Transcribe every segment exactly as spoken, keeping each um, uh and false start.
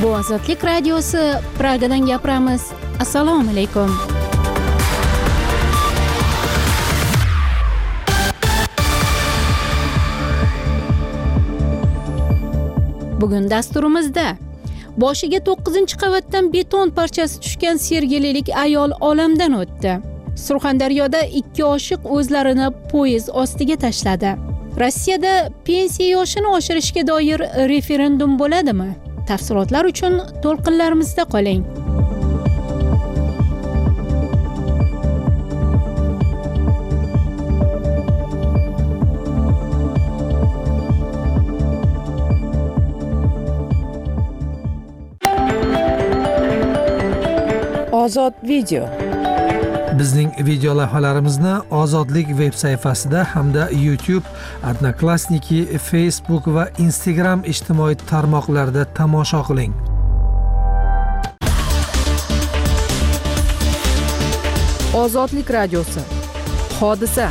Bu Ozodlik radiosi, Pragadan gapiramiz. Assalomu alaykum. Bugun dasturimizda boshiga to'qqizinchi qavatdan beton parchasi tushgan sergelilik ayol olamdan o'tdi. Surxondaryoda ikki oshiq o'zlarini poyezd ostiga tashladi. Rossiyada pensiya yoshini oshirishga doir referendum bo'ladimi? Tafsilotlar uchun to'lqinlarimizda qoling. Ozod video. Bizning video lavhalarimizni Ozodlik veb sayfasida hamda YouTube, Odnoklassniki, Facebook va Instagram ijtimoiy tarmoqlarida tomosha qiling. Ozodlik radiosi. Hodisa.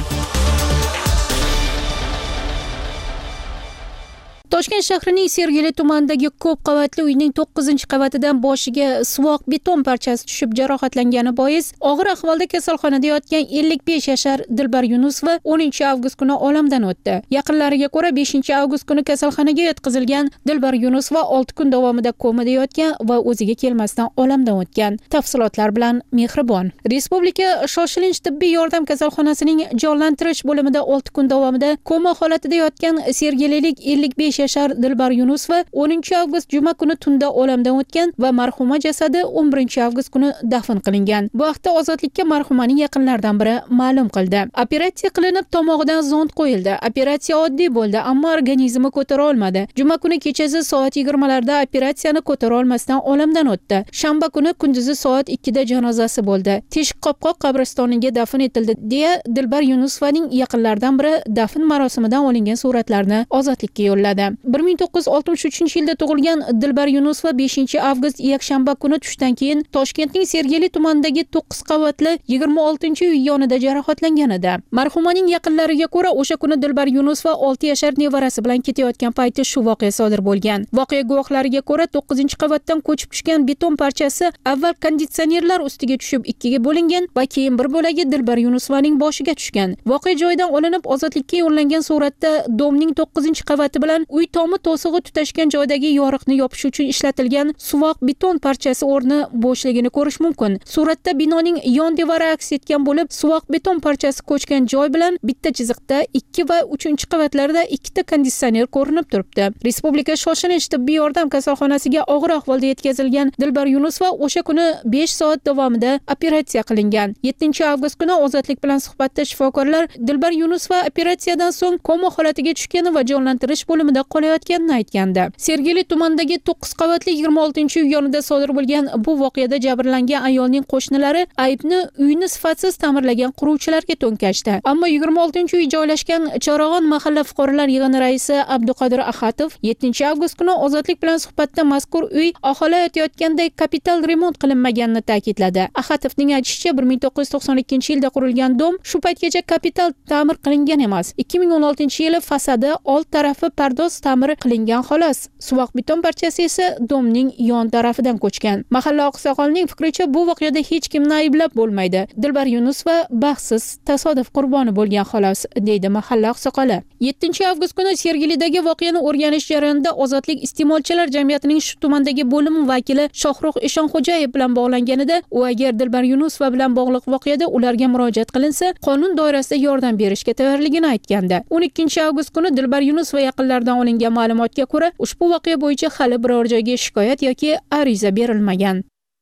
Toshkent shahrining Sergeli tumanidagi ko'p qavatli uyning to'qqizinchi qavatidan boshiga suvoq beton parchasi tushib jarohatlangani bois og'ir ahvolda kasalxonada yotgan ellik besh yashar Dilbar Yunusova o'ninchi avgust kuni olamdan o'tdi. Yaqinlariga ko'ra beshinchi avgust kuni kasalxonaga yotqizilgan Dilbar Yunusova olti kun davomida komada yotgan va o'ziga kelmasdan olamdan o'tgan. Tafsilotlar bilan Mehribon. Respublika shoshilinch tibbiy yordam kasalxonasining jonlantirish bo'limida olti kun davomida koma holatida yotgan sergelilik ellik besh yashar Dilbar Yunusova o'ninchi avgust juma kuni tunda olamdan o'tgan va marhuma jasadi o'n birinchi avgust kuni dafn qilingan. Bu haqda Ozodlikka marhumaning yaqinlaridan biri ma'lum qildi. Operatsiya qilinib, tomog'idan zond qo'yildi. Operatsiya oddiy bo'ldi, ammo organizmi ko'tara olmadi. Juma kuni kechasi soat yigirmalarda operatsiyani ko'tara olmasdan olamdan o'tdi. Shanba kuni kunduzi soat ikkida janozasi bo'ldi. Teshik qopqoq qabristoniga dafn etildi, deya Dilbar Yunusovaning yaqinlaridan biri dafn marosimidan olingan suratlarni Ozodlikka yo'lladi. bir ming to'qqiz yuz oltmish uchinchi yilda tug'ilgan Dilbar Yunusova beshinchi avgust yakshanba kuni tushdan keyin Toshkentning Sergeli tumanidagi to'qqiz qavatli yigirma oltinchi uy yonida jarohatlangan edi. Marhumaning yaqinlariga ko'ra, o'sha kuni Dilbar Yunusova olti yashar nevarasi bilan ketayotgan payti shu voqea sodir bo'lgan. Voqea guvohlariga ko'ra, to'qqizinchi qavatdan ko'chib tushgan beton parchasi avval konditsionerlar ustiga tushib ikkiga bo'lingan va keyin bir bo'lagi Dilbar Yunusovaning boshiga tushgan. Voqea joyidan olinib Ozodlikka yo'llangan suratda domning to'qqizinchi qavati bilan uy tomi to'sig'i tutashgan joydagi yoriqni yopish uchun ishlatilgan suvoq beton parchasi o'rni bo'shligini ko'rish mumkin. Suratda binoning yon devori aks etgan bo'lib, suvoq beton parchasi ko'chgan joy bilan bitta chiziqda ikki va uchinchi qavatlarda ikkita konditsioner ko'rinib turibdi. Respublika shoshilinch tibbiy yordam kasalxonasiga og'ir ahvolda yetkazilgan Dilbar Yunusova o'sha kuni besh soat davomida operatsiya qilingan. yettinchi avgust kuni Ozodlik bilan suhbatda shifokorlar Dilbar Yunusova operatsiyadan so'ng koma holatiga tushgani va jonlantirish bo'limida qolayotganini aytgandi. Sergeli tumanidagi to'qqiz qavatli yigirma oltinchi uy yonida sodir bo'lgan bu voqeada jabrlangan ayolning qo'shnilari aybni uyni sifatsiz ta'mirlagan quruvchilarga to'nkashdi. Ammo yigirma oltinchi uy joylashgan Chorag'on mahalla fuqarolar yig'ini raisi Abduqodir Axatov yettinchi avgust kuni Ozodlik bilan suhbatda mazkur uy aholi aytayotganday kapital remont qilinmaganini ta'kidladi. Axatovning aytishicha, bir ming to'qqiz yuz to'qson ikkinchi yilda qurilgan dom shu paytgacha kapital ta'mir qilingan emas. ikki ming o'n oltinchi yili fasadi old tarafi pardoz ta'mir qilingan xolos. Suvoq beton parchasi esa domning yon tarafidan ko'chgan. Mahalla oqsoqolining fikricha, bu voqeada hech kimni ayblab bo'lmaydi. Dilbar Yunusova baxtsiz tasodif qurboni bo'lgan xolos, deydi mahalla oqsoqoli. yettinchi avgust kuni Sergelidagi voqeani o'rganish jarayonida Ozodlik iste'molchilar jamiyatining shu tumandagi bo'limi vakili Shohruh Eshonxo'jayev bilan bog'langanida, u agar Dilbar Yunusova bilan bog'liq voqeada ularga murojaat qilinsa, qonun doirasida yordam berishga tayyorligini aytgandi. o'n ikkinchi avgust kuni Dilbar Yunusova yaqinlaridan olingan ma'lumotga ko'ra, ushbu voqea bo'yicha hali biror joyga shikoyat yoki ariza berilmagan.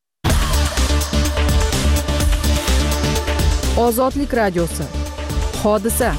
Ozodlik radiosi. Hodisa.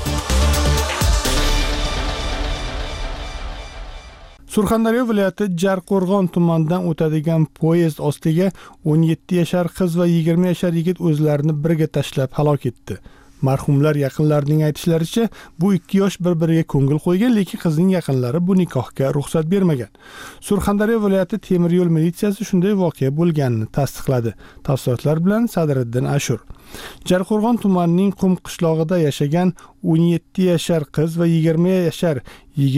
Surxondaryo viloyati Jarqo'rg'on tumanidan o'tadigan poyezd ostiga o'n yetti yashar qiz va yigirma yashar yigit o'zlarini birga tashlab halok etdi. Marhumlar yaqinlarining aytishlaricha, bu ikki yosh bir-biriga ko'ngil qo'ygan, lekin qizning yaqinlari bu nikohga ruxsat bermagan. Surxondaryo viloyati temir yo'l militsiyasi shunday voqea bo'lganini tasdiqladi. Tafsilotlar bilan Sadriddin Ashur. Jarqo'rg'on tumanining Qum qishlog'ida yashagan o'n yetti yashar qiz va yigirma yashar yigit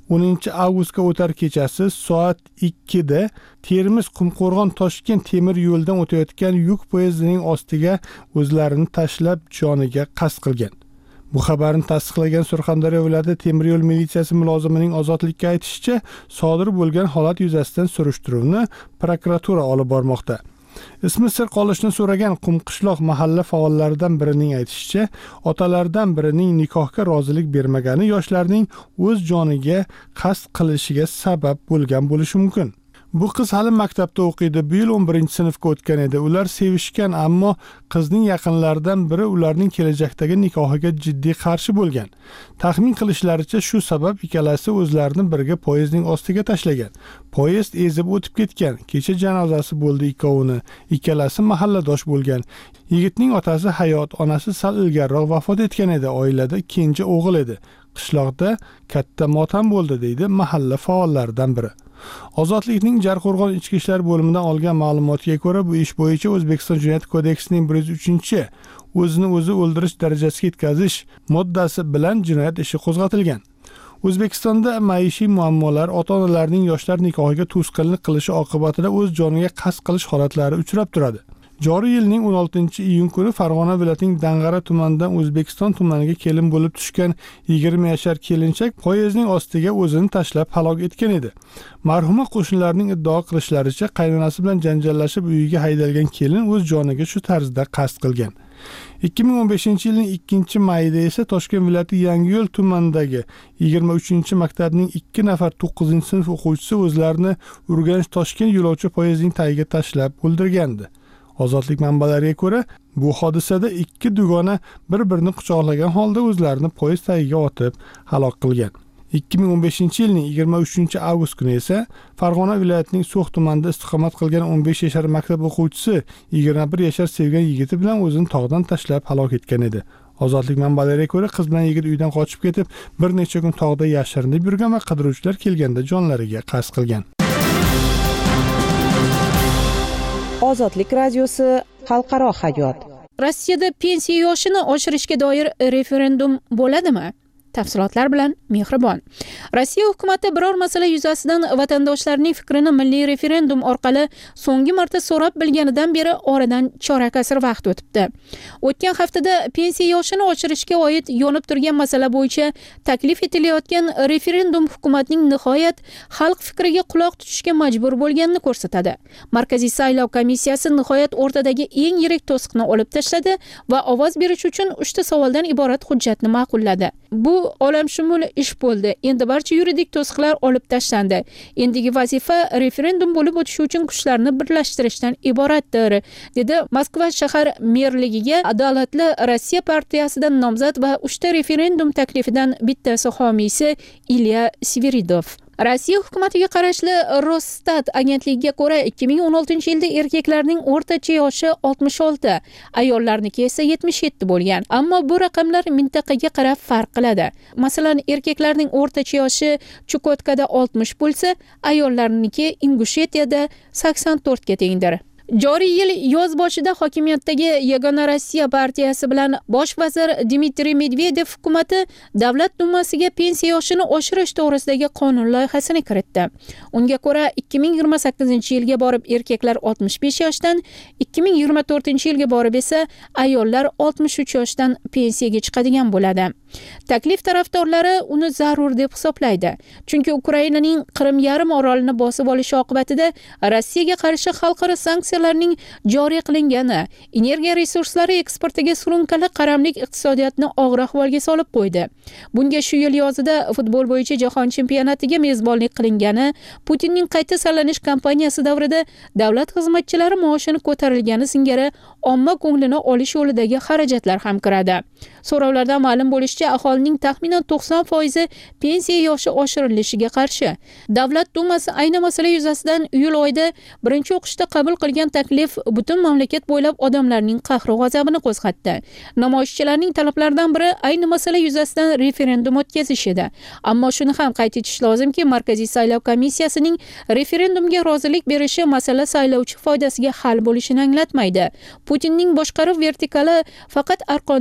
o'ninchi avgustga o'tar kechasi soat ikkida Termiz Qumqo'rg'on Toshkent temir yo'ldan o'tayotgan yuk poyezdining ostiga o'zlarini tashlab joniga qasd qilgan. Bu xabarni tasdiqlagan Surxondaryo viloyati temir yo'l militsiyasi mulozimining Ozodlikka aytishicha, sodir bo'lgan holat yuzasidan surishtiruvni prokuratura olib bormoqda. Ismi sir qolishni so'ragan Qumqishloq mahalla faollaridan birining aytishicha, otalardan birining nikohga rozilik bermagani yoshlarning o'z joniga qasd qilishiga sabab bo'lgan bo'lishi mumkin. Bu qiz hali maktabda o'qiydi. Bu yil o'n birinchi sinfga o'tgan edi. Ular sevishgan, ammo qizning yaqinlaridan biri ularning kelajakdagi nikohiga jiddiy qarshi bo'lgan. Taxmin qilishlaricha, shu sabab ikkalasi o'zlarini birga poyezdning ostiga tashlagan. Poyezd ezib o'tib ketgan. Kecha janozasi bo'ldi ikkovini. Ikkalasi mahalladosh bo'lgan. Yigitning otasi hayot, onasi sal ilgariroq vafot etgan edi. Oilada kenja o'g'il edi. Qishloqda katta motam bo'ldi, deydi mahalla faollaridan biri. Ozodlikning Jarqo'rg'on ichki ishlar bo'limidan olgan ma'lumotga ko'ra, bu ish bo'yicha O'zbekiston Jinoyat kodeksining bir yuz uchinchi o'zini o'zi o'ldirish darajasiga yetkazish moddasi bilan jinoyat ishi qo'zg'atilgan. O'zbekistonda maishiy muammolar, ota-onalarning yoshlar nikohiga to'sqinlik qilishi oqibatida o'z joniga qasd qilish holatlari uchrab turadi. Joriy yilning o'n oltinchi iyun kuni Farg'ona viloyatining Dang'ara tumanidan O'zbekiston tumaniga kelin bo'lib tushgan yigirma yashar kelinchak poyezdning ostiga o'zini tashlab halok etgan edi. Marhuma qo'shnilarning iddao qilishlaricha, qaynonasi bilan janjallashib uyiga haydalgan kelin o'z joniga shu tarzda qasd qilgan. ikki ming o'n beshinchi yilning ikkinchi mayida esa Toshkent viloyati Yangiyo'l tumanidagi yigirma uchinchi maktabning ikki nafar to'qqizinchi sinf o'quvchisi o'zlarini Urganch Toshkent yo'lovchi poyezdining tagiga tashlab o'ldirgandi. Ozodlik manbalariga ko'ra, bu hodisada ikki dugona bir-birini quchoqlagan holda o'zlarini poyezd tagiga otib halok qilgan. ikki ming o'n beshinchi yilning yigirma uchinchi avgust kuni esa Farg'ona viloyatining So'x tumanida istiqomat qilgan o'n besh yashar maktab o'quvchisi yigirma bir yashar sevgan yigiti bilan o'zini tog'dan tashlab halok etgan edi. Ozodlik manbalariga ko'ra, qiz bilan yigit uydan qochib ketib, bir necha kun tog'da yashirinib yurgan va qidiruvchilar kelganda jonlariga qasd qilgan. Ozodlik radiosi xalqaro hayot. Rossiyada pensiya yoshini oshirishga doir referendum bo'ladimi? Tafsilotlar bilan Mehribon. Rossiya hukumati biror masala yuzasidan vatandoshlarning fikrini milliy referendum orqali so'nggi marta so'rab bilganidan beri oradan chorak asr vaqt o'tibdi. O'tgan haftada pensiya yoshini oshirishga oid yonib turgan masala bo'yicha taklif etilayotgan referendum hukumatning nihoyat xalq fikriga quloq tutishga majbur bo'lganini ko'rsatadi. Markaziy saylov komissiyasi nihoyat o'rtadagi eng yirik to'siqni olib tashladi va ovoz berish uchun uchta savoldan iborat hujjatni ma'qulladi. Bu olamshumul ish bo'ldi. Endi barcha yuridik to'siqlar olib tashlandi. Endigi vazifa referendum bo'lib o'tishi uchun kuchlarni birlashtirishdan iboratdir, dedi Moskva shahar merligiga Adolatli Rossiya partiyasidan nomzod va uchta referendum taklifidan bittasi homiysi Ilya Sviridov. Rossiya hukumatiga qarashli Rosstat agentligiga ko'ra, ikki ming o'n oltinchi yilda erkaklarning o'rtacha yoshi oltmish olti, ayollarniki esa yetmish yetti bo'lgan. Ammo bu raqamlar mintaqaga qarab farq qiladi. Masalan, erkaklarning o'rtacha yoshi Chukotkada oltmish bo'lsa, ayollarniki Ingushetiyada sakson to'rt ga tengdir. Joriy yil yoz boshida hokimiyatdagi Yagona Rossiya partiyasi bilan bosh vazir Dmitriy Medvedev hukumati Davlat dumasiga pensiya yoshini oshirish to'g'risidagi qonun loyihasini kiritdi. Unga ko'ra, ikki ming yigirma sakkizinchi yilga borib erkaklar oltmish besh yoshdan, ikki ming yigirma to'rtinchi yilga borib esa ayollar oltmish uch yoshdan pensiyaga chiqadigan bo'ladi. Taklif tarafdorlari uni zarur deb hisoblaydi. Chunki Ukrainaning Qrim yarim orolini bosib olishi oqibatida Rossiyaga qarshi xalqaro sanksiyalarning joriy qilingani energiya resurslari eksportiga surunkali qaramlik iqtisodiyotni og'ir ahvolga solib qo'ydi. Bunga shu yil yozida futbol bo'yicha jahon chempionatiga mezbonlik qilingani, Putinning qayta saylanish kampaniyasi davrida davlat xizmatchilari maoshini ko'tarilgani singari omma ko'nglini olish yo'lidagi xarajatlar ham kiradi. So'rovlardan ma'lum bo'lishicha, aholining taxminan to'qson foizi pensiya yoshi oshirilishiga qarshi. Davlat dumasi ayni masala yuzasidan iyul oyida birinchi o'qishda qabul qilgan taklif butun mamlakat bo'ylab odamlarning qahri g'azabini qo'zg'atdi. Namoyishchilarning talablaridan biri ayni masala yuzasidan referendum o'tkazish edi. Ammo shuni ham qayd etish lozimki, Markaziy saylov komissiyasining referendumga rozilik berishi masala saylovchi foydasiga hal bo'lishini anglatmaydi. Putinning boshqaruv vertikali faqat arqonni uzun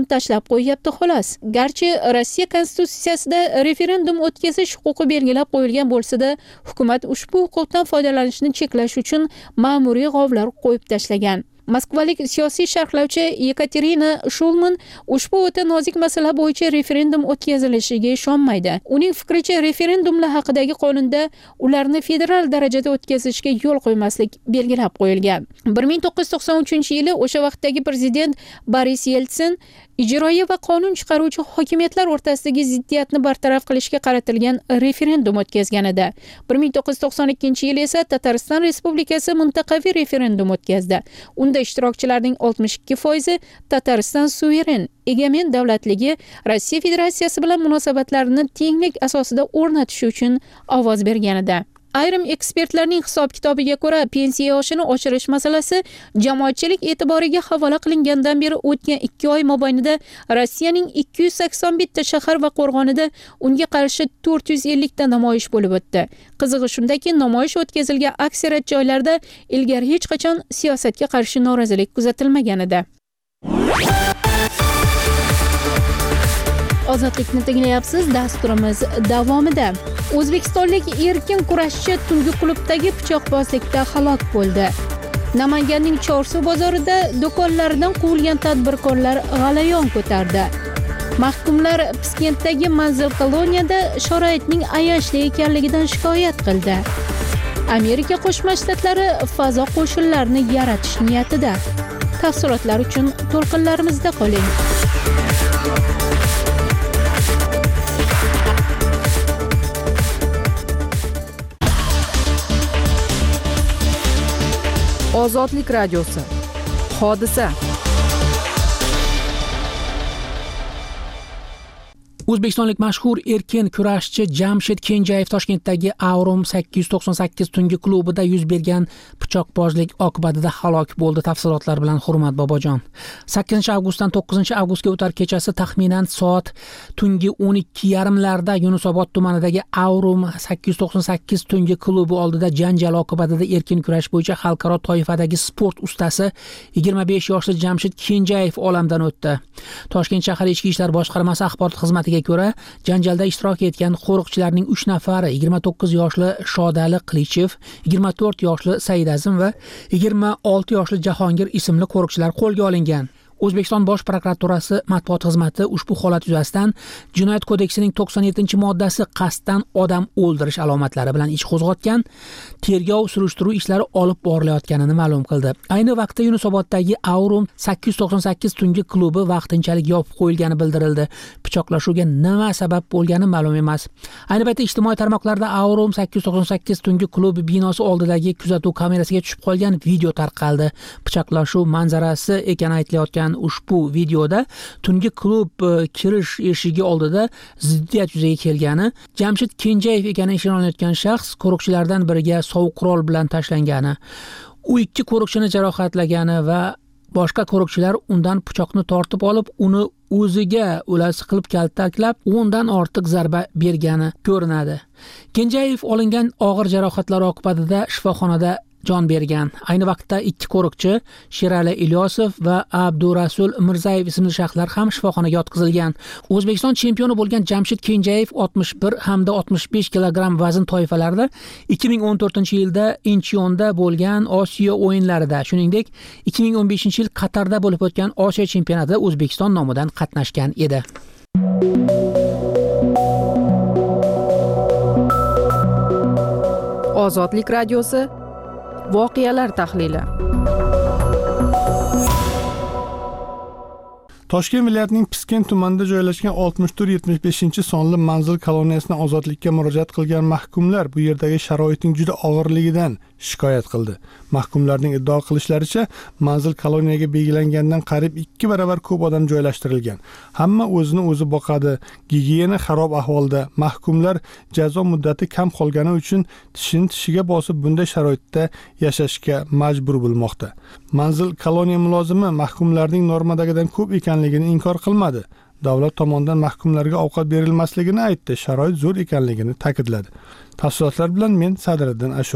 tashlab qo'yyapti xolos. Garchi Rossiya konstitutsiyasida referendum o'tkazish huquqi belgilab qo'yilgan bo'lsa-da, hukumat ushbu huquqdan foydalanishni cheklash uchun ma'muriy g'ovlar qo'yib tashlagan. Moskvalik siyosiy sharhlovchi Yekaterina Shulman ushbu o'ta nozik masala bo'yicha referendum o'tkazilishiga ishonmaydi. Uning fikricha, referendumlar haqidagi qonunda ularni federal darajada o'tkazishga yo'l qo'ymaslik belgilab qo'yilgan. bir ming to'qqiz yuz to'qson uchinchi yili o'sha vaqtdagi prezident Boris Yeltsin ijroiya va qonun chiqaruvchi hokimiyatlar o'rtasidagi ziddiyatni bartaraf qilishga qaratilgan referendum o'tkazgan edi. bir ming to'qqiz yuz to'qson ikkinchi yil esa Tatariston Respublikasi mintaqaviy referendum o'tkazdi. Unda ishtirokchilarning oltmish ikki foizi Tatariston suveren, egamen davlatligi Rossiya Federatsiyasi bilan munosabatlarni tenglik asosida o'rnatish uchun ovoz bergan edi. Ayrim ekspertlarning hisob-kitobiga ko'ra, pensiya yoshini oshirish masalasi jamoatchilik e'tiboriga havola qilingandan beri o'tgan ikki oy mobaynida Rossiyaning ikki yuz sakson bitta shahar va qo'rg'onida unga qarshi to'rt yuz ellik ta namoyish bo'lib o'tdi. Qizig'i shundaki, namoyish o'tkazilgan aksariyat joylarda ilgari hech qachon siyosatga qarshi norozilik kuzatilmagan edi. Ozodlikni tinglayapsiz, dasturimiz davomida. O'zbekistonlik erkin kurashchi tungi klubdagi pichoqbozlikda halok bo'ldi. Namanganning Chorsu bozorida do'konlaridan quvilgan tadbirkorlar g'alayon ko'tardi. Mahkumlar Piskentdagi manzil koloniyada sharoitning ayanchli ekanligidan shikoyat qildi. Amerika Qo'shma Shtatlari fazo qo'shinlarini yaratish niyatida. Tafsilotlar uchun to'lqinlarimizda qoling. Ozodlik radiosi. Hodisa. O'zbekistonlik mashhur erkin kurashchi Jamshid Kenjayev Toshkentdagi Aurum sakkiz yuz to'qson sakkiz tungi klubida yuz bergan pichoqbozlik oqibatida halok bo'ldi. Tafsilotlar bilan Hurmat Bobojon. sakkizinchi avgustdan to'qqizinchi avgustga o'tar kechasi taxminan soat tungi o'n ikki yarim larda Yunusobod tumanidagi Aurum sakkiz yuz to'qson sakkiz tungi klubi oldida janjal oqibatida erkin kurash bo'yicha xalqaro toifadagi sport ustasi yigirma besh yoshli Jamshid Kenjayev olamdan o'tdi. Toshkent shahar Ichki ishlar boshqarmasi axborot xizmatiga ko'ra, janjalda ishtirok etgan qo'riqchilarning uch nafari yigirma to'qqiz yoshli Shodali Qilichev, yigirma to'rt yoshli Saidazim va yigirma olti yoshli Jahongir ismli qo'riqchilar qo'lga olingan. O'zbekiston Bosh prokuraturasi matbuot xizmati ushbu holat yuzasidan Jinoyat kodeksining to'qson yettinchi moddasi qasddan odam o'ldirish alomatlari bilan ish qo'zg'atgan, tergov surishtiruv ishlari olib borilayotganini ma'lum qildi. Ayni vaqtda Yunusoboddagi Aurum sakkiz yuz to'qson sakkiz tungi klubi vaqtinchalik yopib qo'yilgani bildirildi. Pichoqlashuvga nima sabab bo'lgani ma'lum emas. Ayni paytda ijtimoiy tarmoqlarda Aurum sakkiz yuz to'qson sakkiz tungi klubi binosi oldidagi kuzatuv kamerasiga tushib qolgan video tarqaldi. Pichoqlashuv manzarasi ekani aytilayotgan ushbu videoda tungi klub kirish eshigi oldida ziddiyat yuzaga kelgani, Jamshid Kenjayev ekani ishonayotgan shaxs qo'riqchilardan biriga sovuq qurol bilan tashlangani, u ikki qo'riqchini jarohatlagani va boshqa qo'riqchilar undan pichoqni tortib olib, uni o'ziga o'lasi qilib kaltaklab, o'ndan ortiq zarba bergani ko'rinadi. Kenjayev olingan og'ir jarohatlar oqibatida shifoxonada jon bergan. Ayni vaqtda ikki qo'riqchi Sherali Ilyosov va Abdurasul Mirzayev ismli shaxslar ham shifoxonaga yotqizilgan. O'zbekiston chempioni bo'lgan Jamshid Kenjayev oltmish bir hamda oltmish besh kilogramm vazn toifalarida ikki ming o'n to'rtinchi yilda Incheonda bo'lgan Osiyo o'yinlarida, shuningdek ikki ming o'n beshinchi yil Qatarda bo'lib o'tgan Osiyo chempionatida O'zbekiston nomidan qatnashgan edi. Ozodlik radiosi. Voqealar tahlili. Toshkent viloyatining Piskent tumanida joylashgan oltmish to'rt yetmish beshinchi sonli manzil koloniyasidan ozodlikka murojaat qilgan mahkumlar bu yerdagi sharoitning juda og'irligidan shikoyat qildi. Mahkumlarning iddao qilishlaricha, manzil koloniyaga belgilangandan qariyb ikki barobar ko'p odam joylashtirilgan. Hamma o'zini o'zi boqadi, gigiyena xarob ahvolda. Mahkumlar jazo muddati kam qolgani uchun tishini tishiga bosib bunday sharoitda yashashga majbur bo'lmoqda. Manzil koloniya mulozimi mahkumlarning normadagidan ko'p ekanligini inkor qilmadi. Davlat tomonidan mahkumlarga ovqat berilmasligini aytdi, sharoit zo'r ekanligini ta'kidladi. Tafsilotlar bilan men Sadriddin Ashur.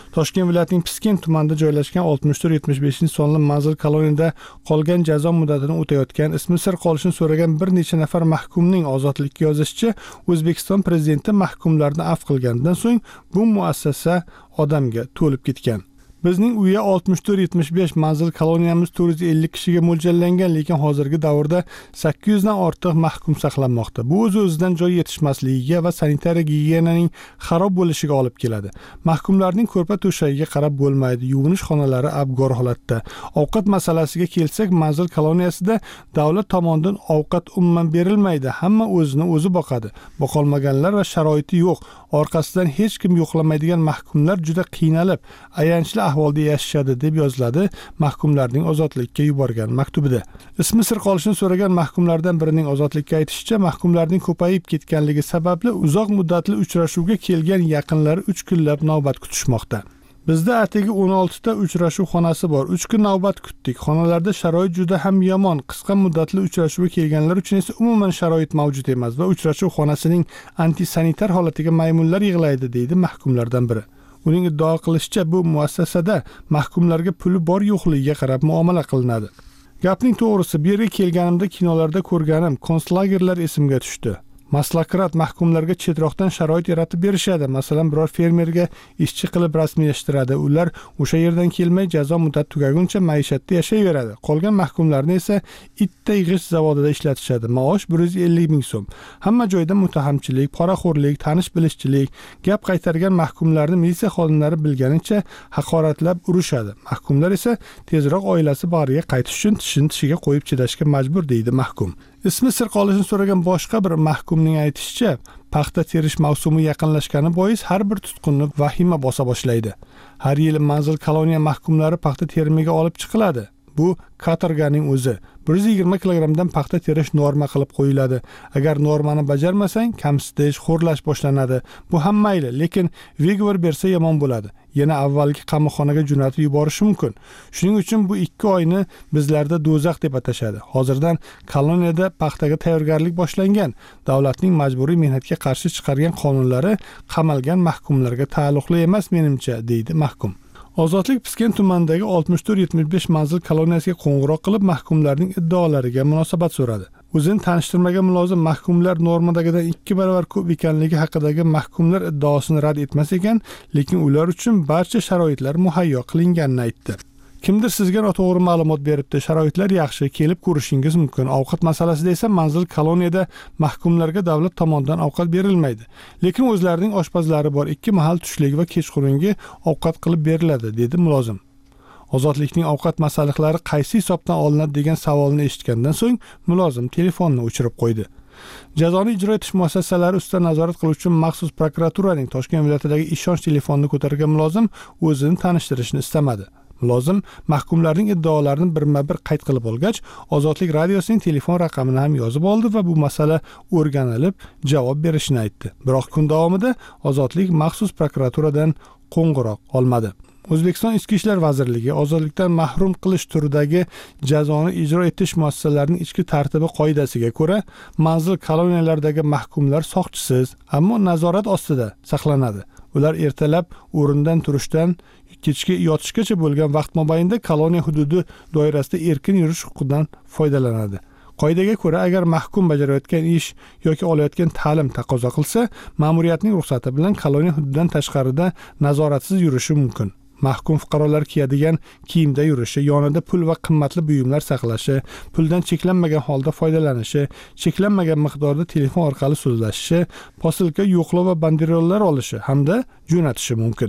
Toshkent viloyatining Piskent tumanida joylashgan oltmish to'rt yetmish beshinchi sonli manzil koloniyada qolgan jazo muddatini o'tayotgan, ismi sir qolishini so'ragan bir necha nafar mahkumning ozodlikka yozishicha, O'zbekiston prezidenti mahkumlarni afv qilganidan so'ng bu muassasa odamga to'lib ketgan. Bizning uyi oltmish to'rt yetmish besh manzil koloniyamiz to'rt yuz ellik kishiga mo'ljallangan, lekin hozirgi davrda sakkiz yuz dan ortiq mahkum saqlanmoqda. Bu o'z-o'zidan joy yetishmasligiga va sanitariya gigiyenaning xarob bo'lishiga olib keladi. Mahkumlarning ko'rpa to'shagiga qarab bo'lmaydi, yuvinish xonalari abgor holatda. Ovqat masalasiga kelsak, manzil koloniyasida davlat tomonidan ovqat umuman berilmaydi, hamma o'zini o'zi boqadi. Boqolmaganlar va sharoiti yo'q, orqasidan hech kim yo'qlamaydigan mahkumlar juda qiynalib, ayanchli ahvolda yashashadi deb yoziladi mahkumlarning ozodlikka yuborgan maktubida. Ismi sir qolishini so'ragan mahkumlardan birining ozodlikka aytishicha, mahkumlarning ko'payib ketganligi sababli uzoq muddatli uchrashuvga kelgan yaqinlari uch kunlab navbat kutishmoqda. Bizda atigi o'n olti ta uchrashuv xonasi bor. uch kun navbat kutdik. Xonalarda sharoit juda ham yomon. Qisqa muddatli uchrashuvga kelganlar uchun esa umuman sharoit mavjud emas va uchrashuv xonasining antisanitar holatiga maymunlar yig'laydi, deydi mahkumlardan biri. Uning iddao qilishicha, bu muassasada mahkumlarga puli bor yo'qligiga qarab muomala qilinadi. Gapning to'g'risi, bu yerga kelganimda kinolarda ko'rganim konslagerlar esimga tushdi. Maslakrat mahkumlarga chetroqdan sharoit yaratib berishadi. Masalan, biror fermerga ishchi qilib rasmiylashtiradi. Ular o'sha yerdan kelmay jazo muddati tugaguncha maishatda yashayveradi. Qolgan mahkumlarni esa itday g'isht zavodida ishlatishadi. Maosh bir yuz ellik ming so'm. Hamma joyda muttahamchilik, poraxo'rlik, tanish-bilishchilik, gap qaytargan mahkumlarni militsiya xodimlari bilganicha haqoratlab urishadi. Mahkumlar esa tezroq oilasi bag'riga qaytish uchun tishini tishiga qo'yib chidashga majbur, deydi mahkum. Ismi sir qolishini so'ragan boshqa bir mahkumning aytishicha, paxta terish mavsumi yaqinlashgani bois har bir tutqunni vahima bosa boshlaydi. Har yili manzil koloniya mahkumlari paxta terimiga olib chiqiladi. Bu katorganing o'zi. bir yuz yigirma kilogrammdan paxta terish norma qilib qo'yiladi. Agar normani bajarmasang, kamsitish, xo'rlash boshlanadi. Bu ham mayli, lekin vigor bersa yomon bo'ladi. Yana avvalgi qamoqxonaga jo'natib yuborishi mumkin. Shuning uchun bu ikki oyni bizlarda do'zax deb atashadi. Hozirdan koloniyada paxtaga tayyorgarlik boshlangan. Davlatning majburiy mehnatga qarshi chiqargan qonunlari qamalgan mahkumlarga taalluqli emas menimcha, deydi mahkum. Ozodlik Piskent tumanidagi oltmish to'rt yetmish besh manzil koloniyasiga qo'ng'iroq qilib mahkumlarning iddaolariga munosabat so'radi. O'zini tanishtirmagan mulozim mahkumlar normadagidan ikki barobar ko'p ekanligi haqidagi mahkumlar iddaosini rad etmas ekan, lekin ular uchun barcha sharoitlar muhayyo qilinganini aytdi. Kimdir sizga noto'g'ri ma'lumot beribdi, sharoitlar yaxshi, kelib ko'rishingiz mumkin. Ovqat masalasida esa manzil koloniyada mahkumlarga davlat tomonidan ovqat berilmaydi. Lekin o'zlarining oshpazlari bor, ikki mahal tushlik va kechqurungi ovqat qilib beriladi, dedi mulozim. Ozodlikning ovqat masalahlari qaysi hisobdan olinadi degan savolni eshitgandan so'ng mulozim telefonni o'chirib qo'ydi. Jazoni ijro etish muassasalari ustidan nazorat qiluvchi maxsus prokuraturaning Toshkent viloyatidagi ishonch telefonini ko'targan mulozim o'zini tanishtirishni istamadi. Mulozim mahkumlarning iddaolarini birma-bir qayd qilib olgach, Ozodlik radiosining telefon raqamini ham yozib oldi va bu masala o'rganilib javob berishini aytdi. Biroq kun davomida Ozodlik maxsus prokuraturadan qo'ng'iroq olmadi. O'zbekiston Ichki ishlar vazirligi ozodlikdan mahrum qilish turidagi jazoni ijro etish muassasalarining ichki tartibi qoidasiga ko'ra, manzil koloniyalaridagi mahkumlar soqchisiz, ammo nazorat ostida saqlanadi. Ular ertalab o'rindan turishdan kechki yotishgacha bo'lgan vaqt mobaynida koloniya hududi doirasida erkin yurish huquqidan foydalanadi. Qoidaga ko'ra, agar mahkum bajarayotgan ish yoki olayotgan ta'lim taqozo qilsa, ma'muriyatning ruxsati bilan koloniya hududidan tashqarida nazoratsiz yurishi mumkin. Mahkum fuqarolar kiyadigan kiyimda yurishi, yonida pul va qimmatli buyumlar saqlashi, puldan cheklanmagan holda foydalanishi, cheklanmagan miqdorda telefon orqali so'zlashishi, posilka, yo'qlov va banderollar olishi hamda jo'natishi mumkin.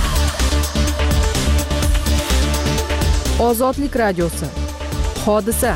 Ozodlik radiosi. Hodisa.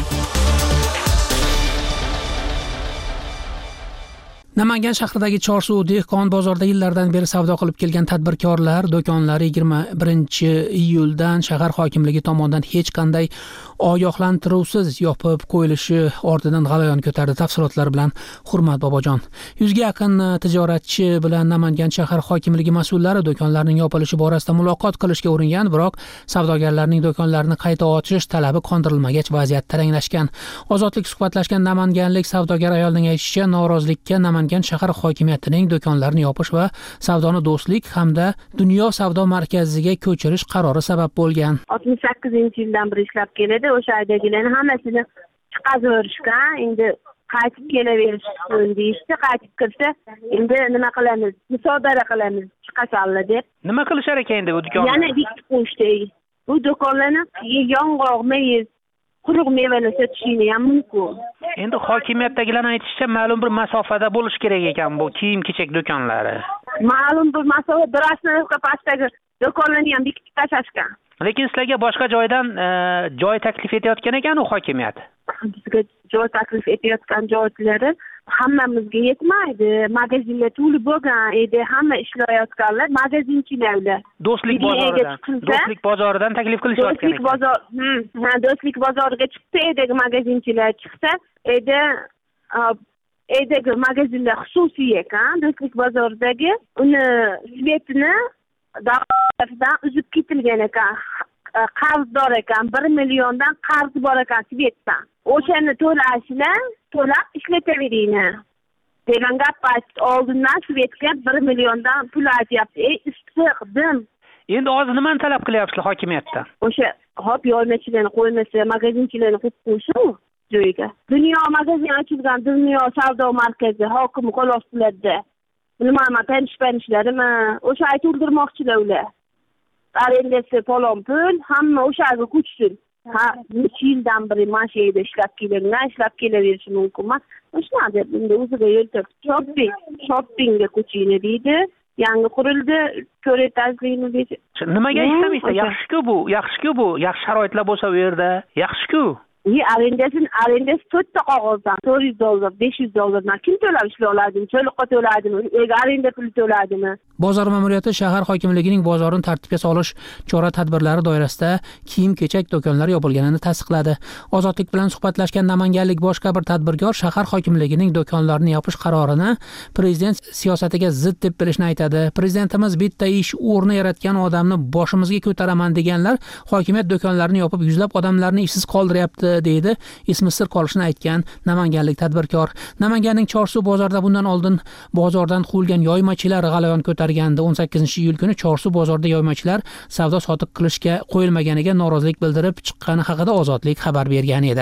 Namangan shahridagi Chorsuv dehqon bozorida yillardan beri savdo qilib kelgan tadbirkorlar do'konlari yigirma birinchi iyuldan shahar hokimligi tomonidan hech qanday ogohlantiruvsiz yopib qo'yilishi ortidan g'alayon ko'tardi. Tafsilotlar bilan Hurmat Bobojon. Yuzga yaqin tijoratchi bilan Namangan shahar hokimligi mas'ullari do'konlarning yopilishi borasida muloqot qilishga uringan, biroq savdogarlarning do'konlarini qayta ochish talabi qondirilmagach vaziyat taranglashgan. Ozodlik suhbatlashgan namanganlik savdogar ayolning aytishicha, norozilikka Namangan Namangan shahar hokimiyatining do'konlarni yopish va savdoni Do'stlik hamda Dunyo savdo markaziga ko'chirish qarori sabab bo'lgan. oltmish sakkizinchi yildan beri ishlab keladi. O'sha yerdagilarni hammasini chiqazib endi qaytib kelaverish deyishdi. Qaytib kirsa, endi nima qilamiz? Musodara qilamiz, chiqasanlar deb. Nima qilishar ekan endi bu do'konni? Yana dikib qo'yishdi. Bu do'konlarni yong'oq, mayiz, quruq mevalar sotishini ham mumkin. Endi hokimiyatdagilarning aytishicha, ma'lum bir masofada bo'lish kerak ekan bu kiyim-kechak do'konlari. Ma'lum bir masofa birasini pastdagi do'konlarni ham dikib tashlashgan. Lekin sizlarga boshqa joydan joy taklif etayotgan ekan u hokimiyat. Bizga joy taklif etayotgan joylari hammamizga yetmaydi. Magazinlar to'lib bo'lgan edi, hamma ishlayotganlar magazinchilar. Do'stlik bozoridan, Do'stlik bozoridan taklif qilishyotgan ekan. Do'stlik bozor, ha, Do'stlik bozoriga chiqsa edi, magazinchilar chiqsa edi, edagi magazinlar xususiy ekan, Do'stlik bozoridagi uni svetini davlatdan uzib ketilgan ekan. Qarzdor ekan, bir milliondan qarz bor ekan svetdan. O'shani to'lashlar, to'lab ishlataveringlar degan gap aytdi. Oldindan svetga bir milliondan pul aytyapti. Ey, istiqdim. Endi hozir nimani talab qilyapsizlar hokimiyatdan? O'sha hop yoymachilarni qo'ymasa, magazinchilarni qo'yib qo'ysin joyiga. Dunyo magazin ochilgan, Dunyo savdo markazi hokim qo'l ostida. Bilmayman, tanish-panishlarimi? O'sha aytib o'ldirmoqchilar ular. Arendasi palon pul, hamma o'shaga ko'chsin. Ha, necha yildan beri mana shu yerda ishlab kelinglar, ishlab kelaverishi mumkin emas. O'shana deb endi o'ziga yo'l topib, shopping, shoppingga ko'chinglar deydi. Yangi qurildi, ko'rayotganingizni deydi. Nimaga ishlamaysiz? Yaxshi-ku bu, yaxshi-ku bu, yaxshi sharoitlar bo'lsa u yerda, yaxshi-ku. Yi arendasi, arendasi to'rtta qog'ozdan to'rt yuz dollar, besh yuz dollardan kim to'lab ishlay oladimi? To'liqqa to'ladimi? Ega arenda puli to'ladimi? Bozor ma'muriyati shahar hokimligining bozorni tartibga solish chora-tadbirlari doirasida kiyim-kechak do'konlari yopilganini tasdiqladi. Ozodlik bilan suhbatlashgan namanganlik boshqa bir tadbirkor shahar hokimligining do'konlarini yopish qarorini prezident siyosatiga zid deb bilishni aytadi. Prezidentimiz bitta ish o'rni yaratgan odamni boshimizga ko'taraman deganlar hokimiyat do'konlarini yopib yuzlab odamlarni ishsiz qoldiryapti deydi. Ismi sir qolishini aytgan namanganlik tadbirkor. Namanganning Chorsu bozorida bundan oldin bozordan quvilgan yoymachilar g'alayon ko'targandi. o'n sakkizinchi iyul kuni Chorsu bozorida yoymachilar savdo sotiq qilishga qo'yilmaganiga norozilik bildirib chiqqani haqida Ozodlik xabar bergan edi.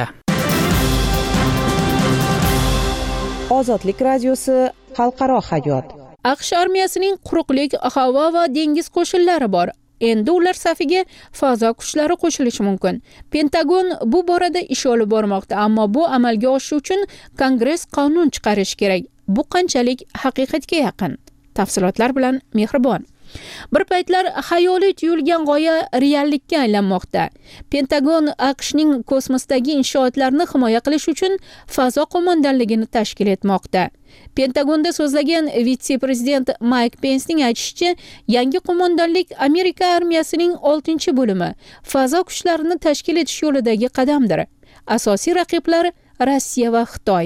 Ozodlik radiosi xalqaro hayot. AQSh armiyasining quruqlik, havo va dengiz qo'shinlari bor. Endi ular safiga fazo kuchlari qo'shilishi mumkin. Pentagon bu borada ish olib bormoqda, ammo bu amalga oshishi uchun Kongress qonun chiqarishi kerak. Bu qanchalik haqiqatga yaqin? Tafsilotlar bilan Mehribon. Bir paytlar xayoliy tuyulgan g'oya reallikka aylanmoqda. Pentagon AQShning kosmosdagi inshootlarni himoya qilish uchun fazo qo'mondonligini tashkil etmoqda. Pentagonda so'zlagan vitse-prezident Mayk Pensning aytishicha, yangi qo'mondonlik Amerika armiyasining oltinchi bo'limi fazo kuchlarini tashkil etish yo'lidagi qadamdir. Asosiy raqiblar Rossiya va Xitoy.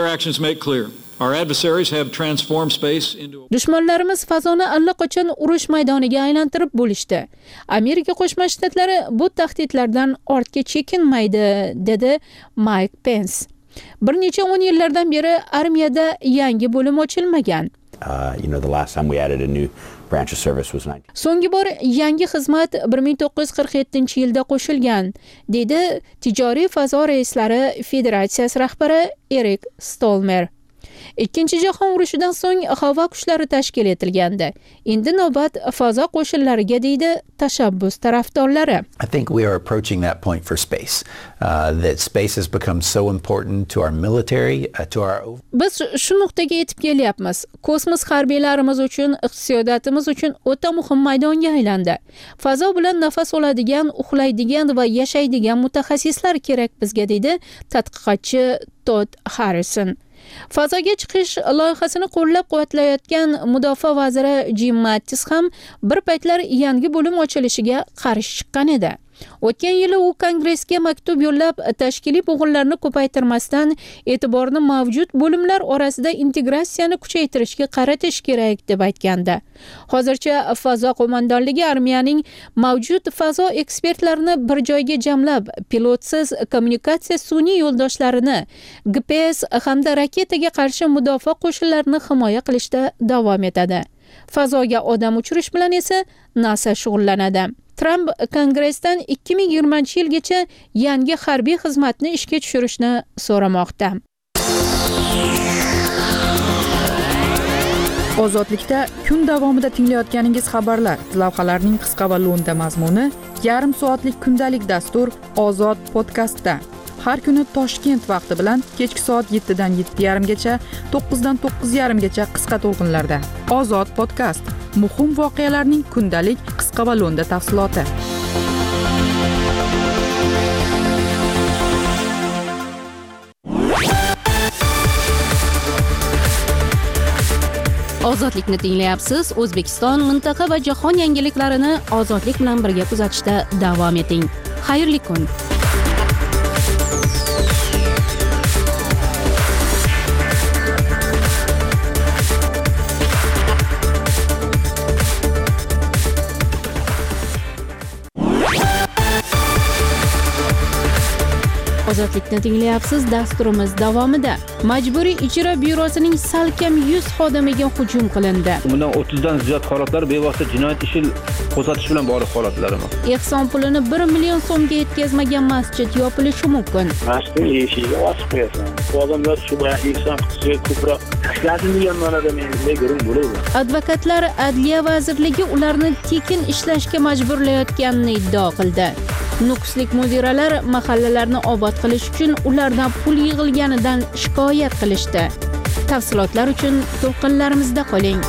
Dushmanlarimiz fazoni allaqachon urush maydoniga aylantirib bo'lishdi. Amerika Qo'shma Shtatlari bu tahdidlardan ortga chekinmaydi, dedi Mayk Pens. Bir necha o'n yillardan beri armiyada yangi bo'lim ochilmagan. Uh, you know, the last time we added a new branch of service was nineteen So'nggi bor yangi xizmat bir ming to'qqiz yuz qirq yettinchi yilda qo'shilgan, dedi Tijoriy fazo reislari federatsiyasi rahbari Erik Stolmer. Ikkinchi jahon urushidan so'ng havo kuchlari tashkil etilgandi. Endi navbat fazo qo'shinlariga, deydi tashabbus tarafdorlari. I think we are approaching that point for space. Uh, that space has become so important to our military, uh, to our Biz shu nuqtaga yetib kelyapmiz. Kosmos harbiylarimiz uchun, iqtisodiyotimiz uchun o'ta muhim maydonga aylandi. Fazo bilan nafas oladigan, uxlaydigan va yashaydigan mutaxassislar kerak bizga, deydi tadqiqotchi Todd Harrison. Fazoga chiqish loyihasini qo'llab-quvvatlayotgan mudofaa vaziri Jim Mattis ham bir paytlar yangi bo'lim ochilishiga qarshi chiqqan edi. O'tgan yili u kongressga maktub yo'llab tashkiliy bo'g'inlarni ko'paytirmasdan e'tiborni mavjud bo'limlar orasida integratsiyani kuchaytirishga qaratish kerak deb aytgandi. Hozircha fazo qo'mondonligi armiyaning mavjud fazo ekspertlarini bir joyga jamlab, pilotsiz kommunikatsiya sun'iy yo'ldoshlarini, G P S hamda raketaga qarshi mudofaa qo'shinlarini himoya qilishda davom etadi. Fazoga odam uchirish bilan esa NASA shug'ullanadi. Trump Kongressdan ikki ming yigirmanchi yilgacha yangi harbiy xizmatni ishga tushirishni so'ramoqda. Ozodlikda kun davomida tinglayotganingiz xabarlar, lavhalarning qisqa va lo'nda mazmuni, yarim soatlik kundalik dastur Ozod podkastda. Har kuni Toshkent vaqti bilan kechki soat yettidan yetti yarim gacha, to'qqizdan to'qqiz yarim gacha qisqa to'lqinlarda. Ozod podkast. Muhim voqealarning kundalik qisqa va lo'nda tafsiloti. Ozodlikni tinglayapsiz. O'zbekiston, mintaqa va jahon yangiliklarini ozodlik bilan birga kuzatishda davom eting. Xayrli kun. Ozodlikni tinglayapsiz. Dasturimiz davomida Majburiy ijro byurosining salkam yuz xodimiga hujum qilindi. Bundan o'ttizdan ziyod holatlar bevosita jinoyat ishi qo'zg'atish bilan bog'liq holatlarmi? Ehson pulini bir million so'mga yetkazmagan masjid yopilishi mumkin. Masjidning eshigiga osib qo'yasan. Odamlar shu bilan ehson qilishga ko'proq tashladim degan ma'noda menga gurum bo'ladi. Advokatlar Adliya vazirligi ularni tekin ishlashga majburlayotganini iddao qildi. Nukuslik mudiralar mahallalarni obod qilish uchun ulardan pul yig'ilganidan shikoyat qilishdi. Tafsilotlar uchun to'lqinlarimizda qoling.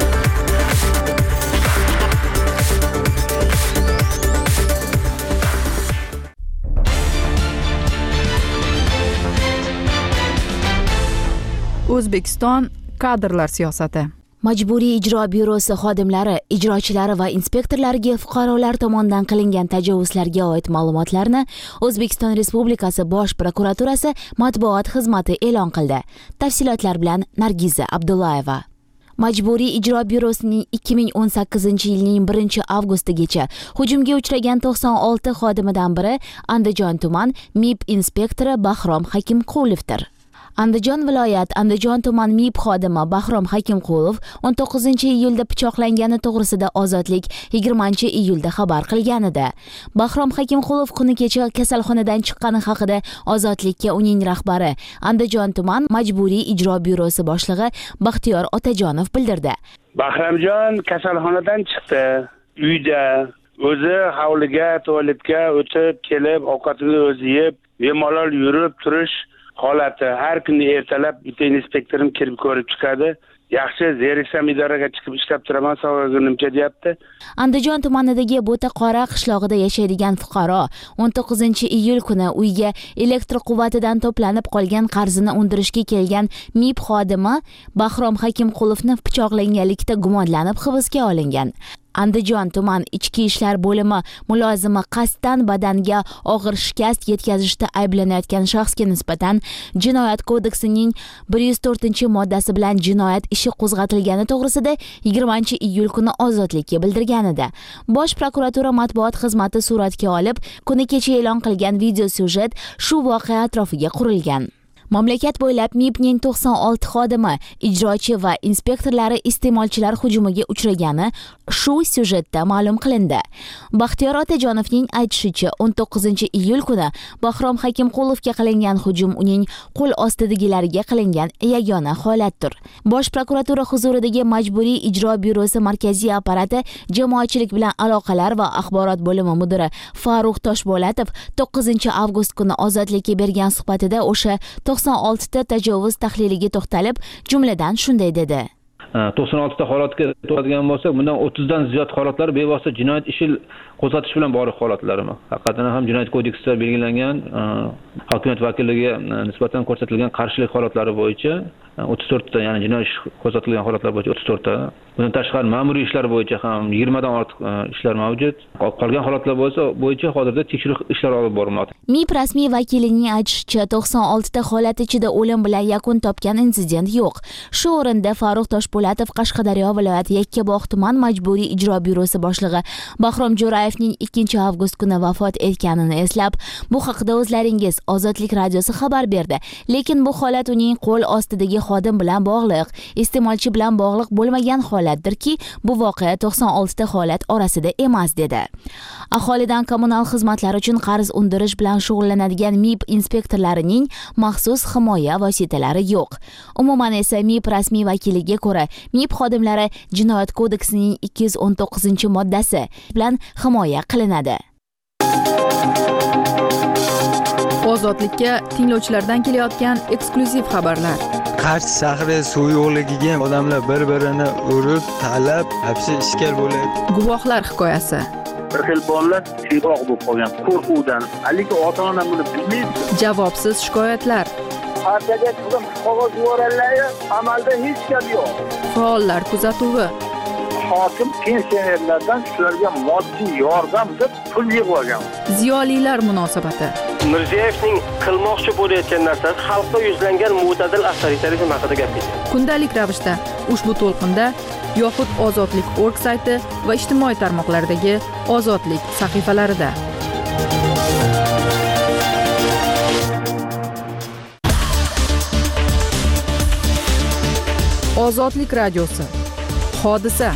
O'zbekiston kadrlar siyosati. Majburiy ijro byurosi xodimlari, ijrochilari va inspektorlariga fuqarolar tomonidan qilingan tajovuzlarga oid ma'lumotlarni O'zbekiston Respublikasi Bosh prokuraturasi matbuot xizmati e'lon qildi. Tafsilotlar bilan Nargiza Abdullayeva. Majburiy ijro byurosining ikki ming o'n sakkizinchi yilning birinchi avgustigacha hujumga uchragan to'qson olti xodimidan biri Andijon tuman M I B inspektori Bahrom Hakimqulovdir. Andijon viloyat Andijon tuman M I B xodimi Bahrom Hakimqulov o'n to'qqizinchi iyulda pichoqlangani to'g'risida Ozodlik yigirmanchi iyulda xabar qilgan edi. Bahrom Hakimqulov kuni kecha kasalxonadan chiqqani haqida Ozodlikka uning rahbari Andijon tuman Majburiy ijro byurosi boshlig'i Baxtiyor Otajonov bildirdi. Bahromjon kasalxonadan chiqdi. Uyda o'zi hovliga, tualetga o'tib kelib, ovqatini o'zi yeb, bemalol yurib turish holati. Har kuni ertalab bitta inspektorim kirib ko'rib chiqadi. Yaxshi, zeriksam idoraga chiqib ishlab turaman, sog'lig'imcha deyapti. Andijon tumanidagi Bo'taqora qishlog'ida yashaydigan fuqaro o'n to'qqizinchi iyul kuni uyga elektr quvvatidan to'planib qolgan qarzini undirishga kelgan M I B xodimi Bahrom Hakimqulovni pichoqlanganlikda gumonlanib hibsga olingan. Andijon tuman ichki ishlar bo'limi mulozimi qasddan badanga og'ir shikast yetkazishda ayblanayotgan shaxsga nisbatan Jinoyat kodeksining bir yuz to'rtinchi moddasi bilan jinoyat ishi qo'zg'atilgani to'g'risida yigirmanchi iyul kuni Ozodlikka bildirgan edi. Bosh prokuratura matbuot xizmati suratga olib, kuni kecha e'lon qilgan video syujet shu voqea atrofiga qurilgan. Mamlakat bo'ylab M I Bning to'qson olti xodimi, ijrochi va inspektorlari iste'molchilar hujumiga uchragani shu syujetda ma'lum qilindi. Baxtiyor Otajonovning aytishicha, o'n to'qqizinchi iyul kuni Bahrom Hakimqulovga qilingan hujum uning qo'l ostidagilariga qilingan yagona holatdir. Bosh prokuratura huzuridagi Majburiy ijro byurosi markaziy apparati jamoatchilik bilan aloqalar va axborot bo'limi mudiri Farruh Toshbo'latov to'qqizinchi avgust kuni Ozodlikka bergan suhbatida o'sha to'qson oltita tajovuz tahliliga to'xtalib, jumladan shunday dedi. to'qson oltita holatga to'xtalgan bo'lsak, bundan o'ttizdan ziyod holatlar bevosita jinoyat ishi qo'zg'atish bilan bog'liq holatlarmi? Haqiqatan ham jinoyat kodeksida belgilangan hokimiyat vakillariga nisbatan ko'rsatilgan qarshilik holatlari bo'yicha o'ttiz to'rtta, ya'ni jinoiy ish qo'zg'atilgan holatlar bo'yicha o'ttiz to'rtta. Bundan tashqari ma'muriy ishlar bo'yicha ham yigirmadan ortiq ishlar mavjud. Qolgan holatlar bo'lsa bo'yicha hozirda tekshiruv ishlari olib borilmoqda. MIB rasmiy vakilining aytishicha, to'qson oltita holat ichida o'lim bilan yakun topgan insident yo'q. Shu o'rinda Farruh Toshpo'latov Qashqadaryo viloyati Yakkabog' tuman majburiy ijro byurosi boshlig'i Bahrom Jo'rayevning ikkinchi avgust kuni vafot etganini eslab, bu haqida o'zlaringiz Ozodlik radiosi xabar berdi. Lekin bu holat uning qo'l ostidagi xodim bilan bog'liq, iste'molchi bilan bog'liq bo'lmagan holatdirki, bu voqea to'qson oltita holat orasida emas dedi. Aholidan kommunal xizmatlar uchun qarz undirish bilan shug'ullanadigan MIB inspektorlarining maxsus himoya vositalari yo'q. Umuman esa MIB rasmiy vakiliga ko'ra, MIB xodimlari Jinoyat kodeksining ikki yuz o'n to'qqizinchi moddasi bilan himoya qilinadi. Ozodlikka tinglovchilardan kelayotgan eksklyuziv xabarlar. Qarshi shahri suv yo'qligiga odamlar bir-birini urib, talab, hapsi ishkal bo'lyapti. Guvohlar hikoyasi. Bir xil bolalar tiyroq bo'lib qolgan qo'rquvdan, haligi ota-ona buni bilmaydi. Javobsiz shikoyatlar. Partiyaga turgan qog'oz yuborganlar, amalda hech gap yo'q. Faollar kuzatuvi. Hokim pensionerlardan shularga moddiy yordam deb pul yig'ib olgan. Ziyolilar munosabati. Mirziyoyevning qilmoqchi bo'layotgan narsasi xalqqa yuzlangan mo'tadil avtoritarizm haqida gapirdi. Kundalik ravishda ushbu to'lqinda yoxud Ozodlik nokta org sayti va ijtimoiy tarmoqlardagi Ozodlik sahifalarida. Ozodlik radiosi. Hodisa.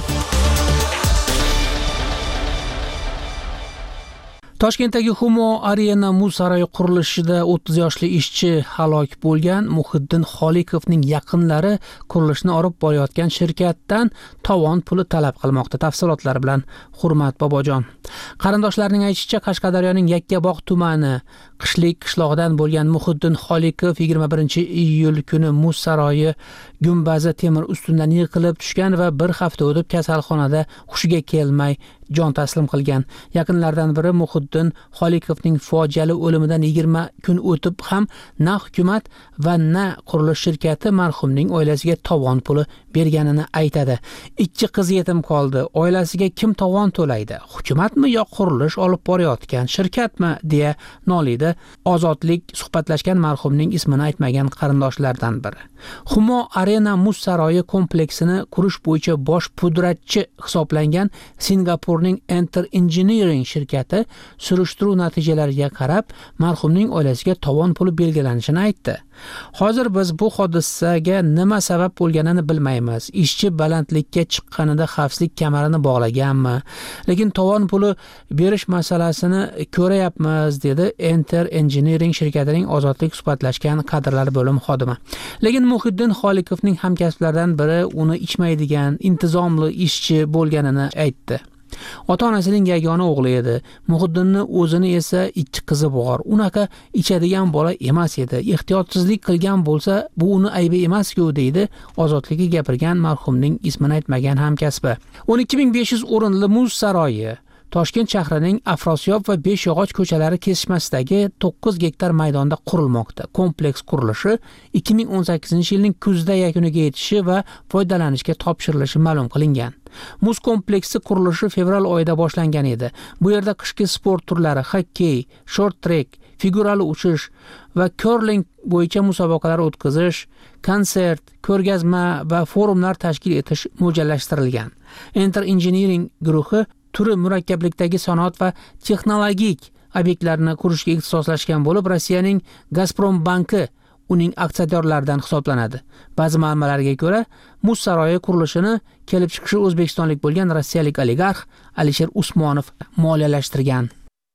Toshkentdagi Humo Arena muz saroyi qurilishida o'ttiz yoshli ishchi halok bo'lgan. Muhiddin Xolikovning yaqinlari qurilishni olib borayotgan shirkatdan tovon puli talab qilmoqda. Tafsilotlar bilan Hurmat Bobojon. Qarindoshlarning aytishicha, Qashqadaryoning Yakkabog' tumani Qishlik qishlog'idan bo'lgan Muhiddin Xolikov yigirma birinchi iyul kuni muz saroyi gumbazi temir ustidan yiqilib tushgan va bir hafta o'tib kasalxonada hushiga kelmay jon taslim qilgan. Yaqinlardan biri Muhiddin Xolikovning fojiali o'limidan yigirma kun o'tib ham na hukumat va na qurilish shirkati marhumning oilasiga tovon puli berganini aytadi. Ikki qiz yetim qoldi. Oilasiga kim tovon to'laydi? Hukumatmi yo qurilish olib borayotgan shirkatmi deya noliydi Ozodlik suhbatlashgan marhumning ismini aytmagan qarindoshlardan biri. Humo Arena muz saroyi kompleksini qurish bo'yicha bosh pudratchi hisoblangan Singapurning Enter Engineering shirkati surishtiruv natijalariga qarab marhumning oilasiga tovon puli belgilanishini aytdi. Hozir biz bu hodisaga nima sabab bo'lganini bilmaymiz. Ishchi balandlikka chiqqanida xavfsizlik kamarini bog'laganmi? Lekin tovon puli berish masalasini ko'rayapmiz, dedi Enter Engineering shirkatining Ozodlik suhbatlashgan kadrlar bo'limi xodimi. Lekin Muhiddin Xolikovning hamkasblaridan biri uni ichmaydigan, intizomli ishchi bo'lganini aytdi. Ota-onasining yagona o'g'li edi. Muhiddinni o'zini esa ikki qizi bor. Unaqa ichadigan bola emas edi. Ehtiyotsizlik qilgan bo'lsa, bu uni aybi emas-ku, deydi Ozodlikka gapirgan marhumning ismini aytmagan hamkasbi. o'n ikki ming besh yuz o'rinli muz saroyi Toshkent shahrining Afrosiyob va Beshyog'och ko'chalari kesishmasidagi to'qqiz gektar maydonda qurilmoqda. Kompleks qurilishi ikki ming o'n sakkizinchi yilning kuzida yakuniga yetishi va foydalanishga topshirilishi ma'lum qilingan. Muz kompleksi qurilishi fevral oyida boshlangan edi. Bu yerda qishki sport turlari xokkey, short trek, figurali uchish va curling bo'yicha musobaqalar o'tkazish, konsert, ko'rgazma va forumlar tashkil etish mo'ljallashtirilgan. Enter Engineering guruhi turi murakkablikdagi sanoat va texnologik obyektlarni qurishga ixtisoslashgan bo'lib, Rossiyaning Gazprom banki uning aksiyadorlaridan hisoblanadi. Ba'zi manbalarga ko'ra, muz saroyi qurilishini kelib chiqishi o'zbekistonlik bo'lgan rossiyalik oligarx Alisher Usmonov moliyalashtirgan.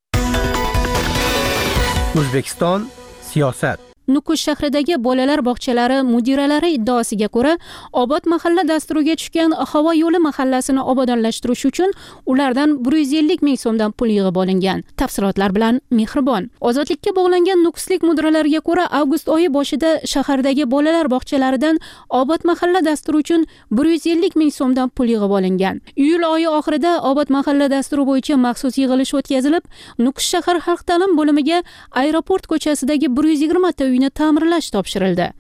O'zbekiston siyosat. Nukus shahridagi bolalar bog'chalari mudiralari iddaosiga ko'ra, Obod mahalla dasturiga tushgan havo yo'li mahallasini obodonlashtirish uchun ulardan bir yuz ellik ming so'mdan pul yig'ib olingan. Tafsilotlar bilan Mehribon. Ozodlikka bog'langan nukuslik mudiralariga ko'ra, avgust oyi boshida shahardagi bolalar bog'chalaridan Obod mahalla dasturi uchun bir yuz ellik ming so'mdan pul yig'ib olingan. Iyul oyi oxirida Obod mahalla dasturi bo'yicha maxsus yig'ilish o'tkazilib, Nukus shahar xalq ta'lim bo'limiga aeroport ko'chasidagi bir yuz yigirma ta uyni ta'mirlash topshirildi.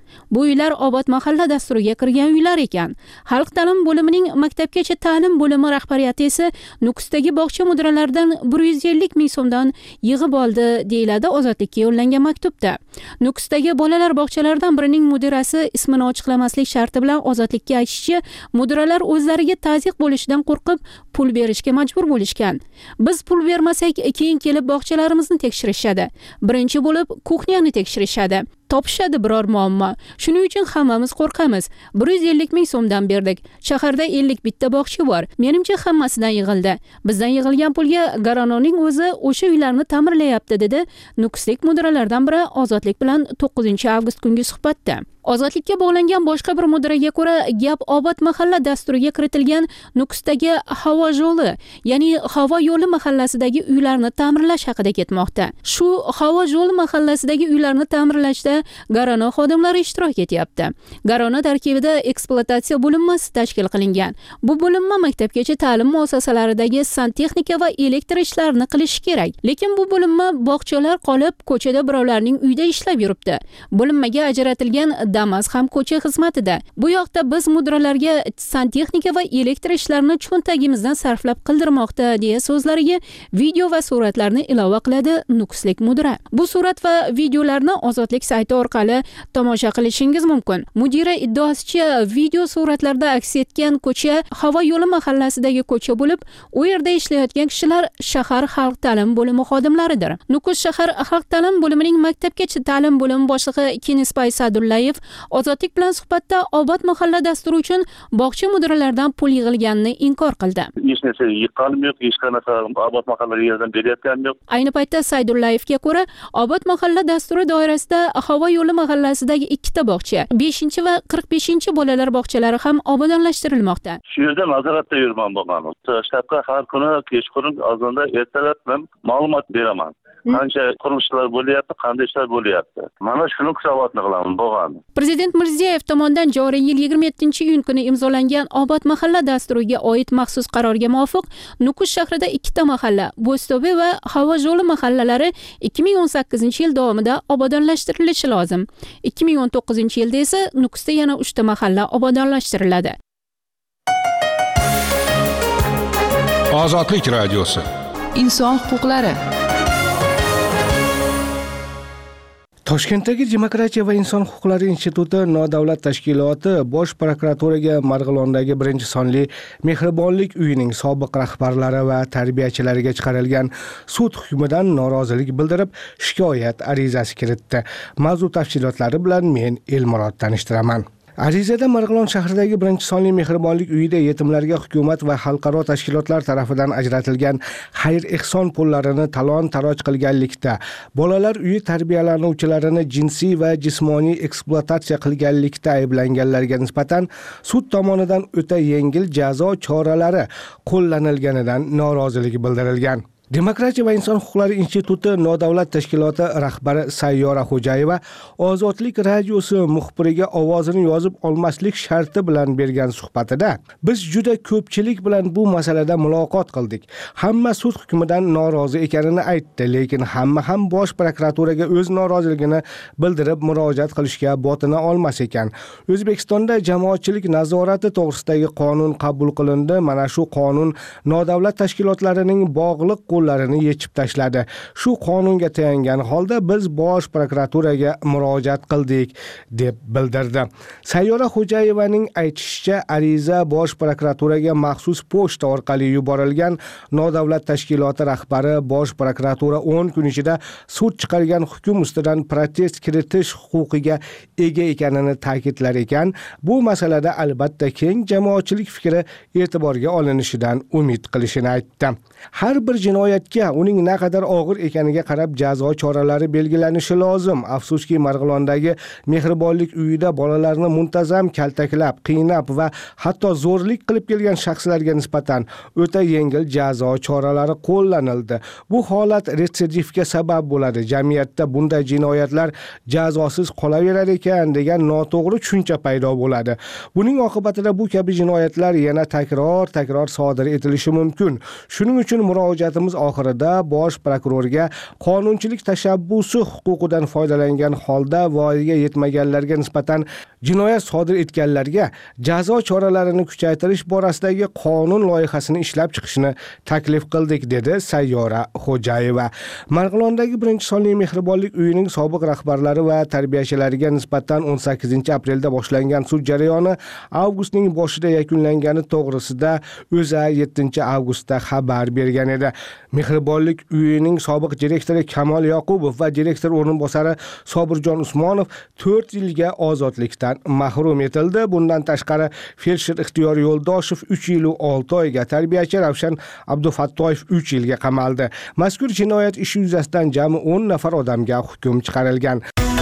Bu uylar obod mahalla dasturiga kirgan uylar ekan. Xalq ta'limi bo'limining maktabgacha ta'lim bo'limi rahbariyati esa Nukusdagi bog'cha mudiralaridan bir yuz ellik ming so'mdan yig'ib oldi, deyiladi Ozodlikka yo'llangan maktubda. Nukusdagi bolalar bog'chalaridan birining mudirasi ismini ochiqlamaslik sharti bilan Ozodlikka aytishicha, mudiralar o'zlariga tazyiq bo'lishidan qo'rqib pul berishga majbur bo'lishgan. Biz pul bermasak, keyin kelib bog'chalarimizni tekshirishadi. Birinchi bo'lib kuxnyani tekshirishadi. Topishadi biror muammo. Shuning uchun hammamiz qo'rqamiz. bir yuz ellik ming so'mdan berdik. Shaharda ellik bitta bog'cha bor. Menimcha hammasidan yig'ildi. Bizdan yig'ilgan pulga Garononing o'zi o'sha uylarni ta'mirlayapti, dedi Nukuslik mudiralardan biri Ozodlik bilan to'qqizinchi avgust kungi suhbatda. Ozodlikka bog'langan boshqa bir mudiraga ko'ra, gap obod mahalla dasturiga kiritilgan Nukusdagi havo yo'li, ya'ni havo yo'li mahallasidagi uylarni ta'mirlash haqida ketmoqda. Shu havo yo'li mahallasidagi uylarni ta'mirlashda Garona xodimlari ishtirok etyapti. Garona tarkibida ekspluatatsiya bo'linmasi tashkil qilingan. Bu bo'linma maktabgacha ta'lim muassasalaridagi santexnika va elektr ishlarini qilishi kerak. Lekin bu bo'linma bog'chalar qolib, ko'chada birovlarning uyida ishlab yuribdi. Bo'linmaga ajratilgan Damas ham ko'cha xizmatida. Bu yoqda biz mudiralarga santexnika va elektr ishlarini cho'ntagimizdan sarflab qildirmoqda, deya so'zlariga video va suratlarni ilova qiladi Nukuslik mudira. Bu surat va videolarni Ozodlik sayti orqali tomosha qilishingiz mumkin. Mudira iddaosicha, video suratlarda aks etgan ko'cha havo yo'li mahallasidagi ko'cha bo'lib, u yerda ishlayotgan kishilar shahar xalq ta'lim bo'limi xodimlaridir. Nukus shahar xalq ta'lim bo'limining maktabgacha ta'lim bo'limi boshlig'i Kenispay Sadullayev Ozodlik bilan suhbatda obod mahalla dasturi uchun bog'cha mudiralaridan pul yig'ilganini inkor qildi. Hech narsa yiqqanim yo'q, hech qanaqa obod mahallaga yordam berayotganim yo'q. Ayni paytda Saydullayevga ko'ra, obod mahalla dasturi doirasida havo yo'li mahallasidagi ikkita bog'cha, beshinchi va qirq beshinchi bolalar bog'chalari ham obodonlashtirilmoqda. Shu yerda nazoratda yurman bo'lgan. Shtabga har kuni kechqurun azonda ertalab men ma'lumot beraman. Qancha qurilishlar bo'lyapti, qanday ishlar bo'lyapti. Mana shuni hisobotni qilaman bo'lgan. Prezident Mirziyoyev tomonidan joriy yil yigirma yettinchi iyun kuni imzolangan obod mahalla dasturiga oid maxsus qarorga muvofiq Nukus shahrida ikkita mahalla, Bo'zto'be va Havo yo'li mahallalari ikki ming o'n sakkizinchi yil davomida obodonlashtirilishi lozim. ikki ming o'n to'qqizinchi yilda esa Nukusda yana uchta mahalla obodonlashtiriladi. Ozodlik radiosi. Inson huquqlari. Toshkentdagi Demokratiya va inson huquqlari instituti nodavlat tashkiloti Bosh prokuraturaga Marg'ilondagi birinchi sonli Mehribonlik uyining sobiq rahbarlari va tarbiyachilariga chiqarilgan sud hukmidan norozilik bildirib, shikoyat arizasi kiritdi. Mavzu tafsilotlari bilan men Elmurod tanishtiraman. Arizada Marg'ilon shahridagi birinchi sonli Mehribonlik uyida yetimlarga hukumat va xalqaro tashkilotlar tarafidan ajratilgan xayr-ehson pullarini talon-taroj qilganlikda, bolalar uyi tarbiyalanuvchilarini jinsiy va jismoniy ekspluatatsiya qilganlikda ayblanganlarga nisbatan sud tomonidan o'ta yengil jazo choralari qo'llanilganidan norozilik bildirilgan. Demokratiya va inson huquqlari instituti nodavlat tashkiloti rahbari Sayyora Xo'jayeva Ozodlik radiosi muxbiriga ovozini yozib olmaslik sharti bilan bergan suhbatida, biz juda ko'pchilik bilan bu masalada muloqot qildik. Hamma sud hukmidan norozi ekanini aytdi, lekin hamma ham Bosh prokuraturaga o'z noroziligini bildirib murojaat qilishga botina olmas ekan. O'zbekistonda jamoatchilik nazorati to'g'risidagi qonun qabul qilindi. Mana shu qonun nodavlat tashkilotlarining bog'liq qo'llarini yechib tashladi. Shu qonunga tayangan holda biz Bosh prokuraturaga murojaat qildik, deb bildirdi. Sayyora Xo'jayevaning aytishicha, ariza Bosh prokuraturaga maxsus pochta orqali yuborilgan. Nodavlat tashkiloti rahbari Bosh prokuratura o'n kun ichida sud chiqargan hukm ustidan protest kiritish huquqiga ega ekanini ta'kidlar ekan. Bu masalada albatta keng jamoatchilik fikri e'tiborga olinishidan umid qilishini aytdi. Har bir jinoyatga uning naqadar og'ir ekaniga qarab jazo choralari belgilanishi lozim. Afsuski, Marg'ilondagi Mehribonlik uyida bolalarni muntazam kaltaklab, qiynab va hatto zo'rlik qilib kelgan shaxslarga nisbatan o'ta yengil jazo choralari qo'llanildi. Bu holat retsidivga sabab bo'ladi. Jamiyatda bunday jinoyatlar jazosiz qolaverar ekan degan noto'g'ri tushuncha paydo bo'ladi. Buning oqibatida bu kabi jinoyatlar yana takror-takror sodir etilishi mumkin. Shuning uchun murojaatimiz oxirida bosh prokurorga qonunchilik tashabbusi huquqidan foydalangan holda voyaga yetmaganlarga nisbatan jinoyat sodir etganlarga jazo choralarini kuchaytirish borasidagi qonun loyihasini ishlab chiqishni taklif qildik, dedi Sayyora Xo'jayeva. Marg'ilondagi birinchi sonli mehribonlik uyining sobiq rahbarlari va tarbiyachilariga nisbatan o'n sakkizinchi aprelda boshlangan sud jarayoni avgustning boshida yakunlangani to'g'risida O'zA yettinchi avgustda xabar bergan edi. Mehribonlik uyining sobiq direktori Kamol Yoqubov va direktor o'rinbosari Sobirjon Usmonov to'rt yilga ozodlikdan mahrum etildi. Bundan tashqari feldsher Ixtiyor Yo'ldoshev uch yil va olti oyga, tarbiyachi Ravshan Abdufattoyev uch yilga qamaldi. Mazkur jinoyat ishi yuzasidan jami o'n nafar odamga hukm chiqarilgan.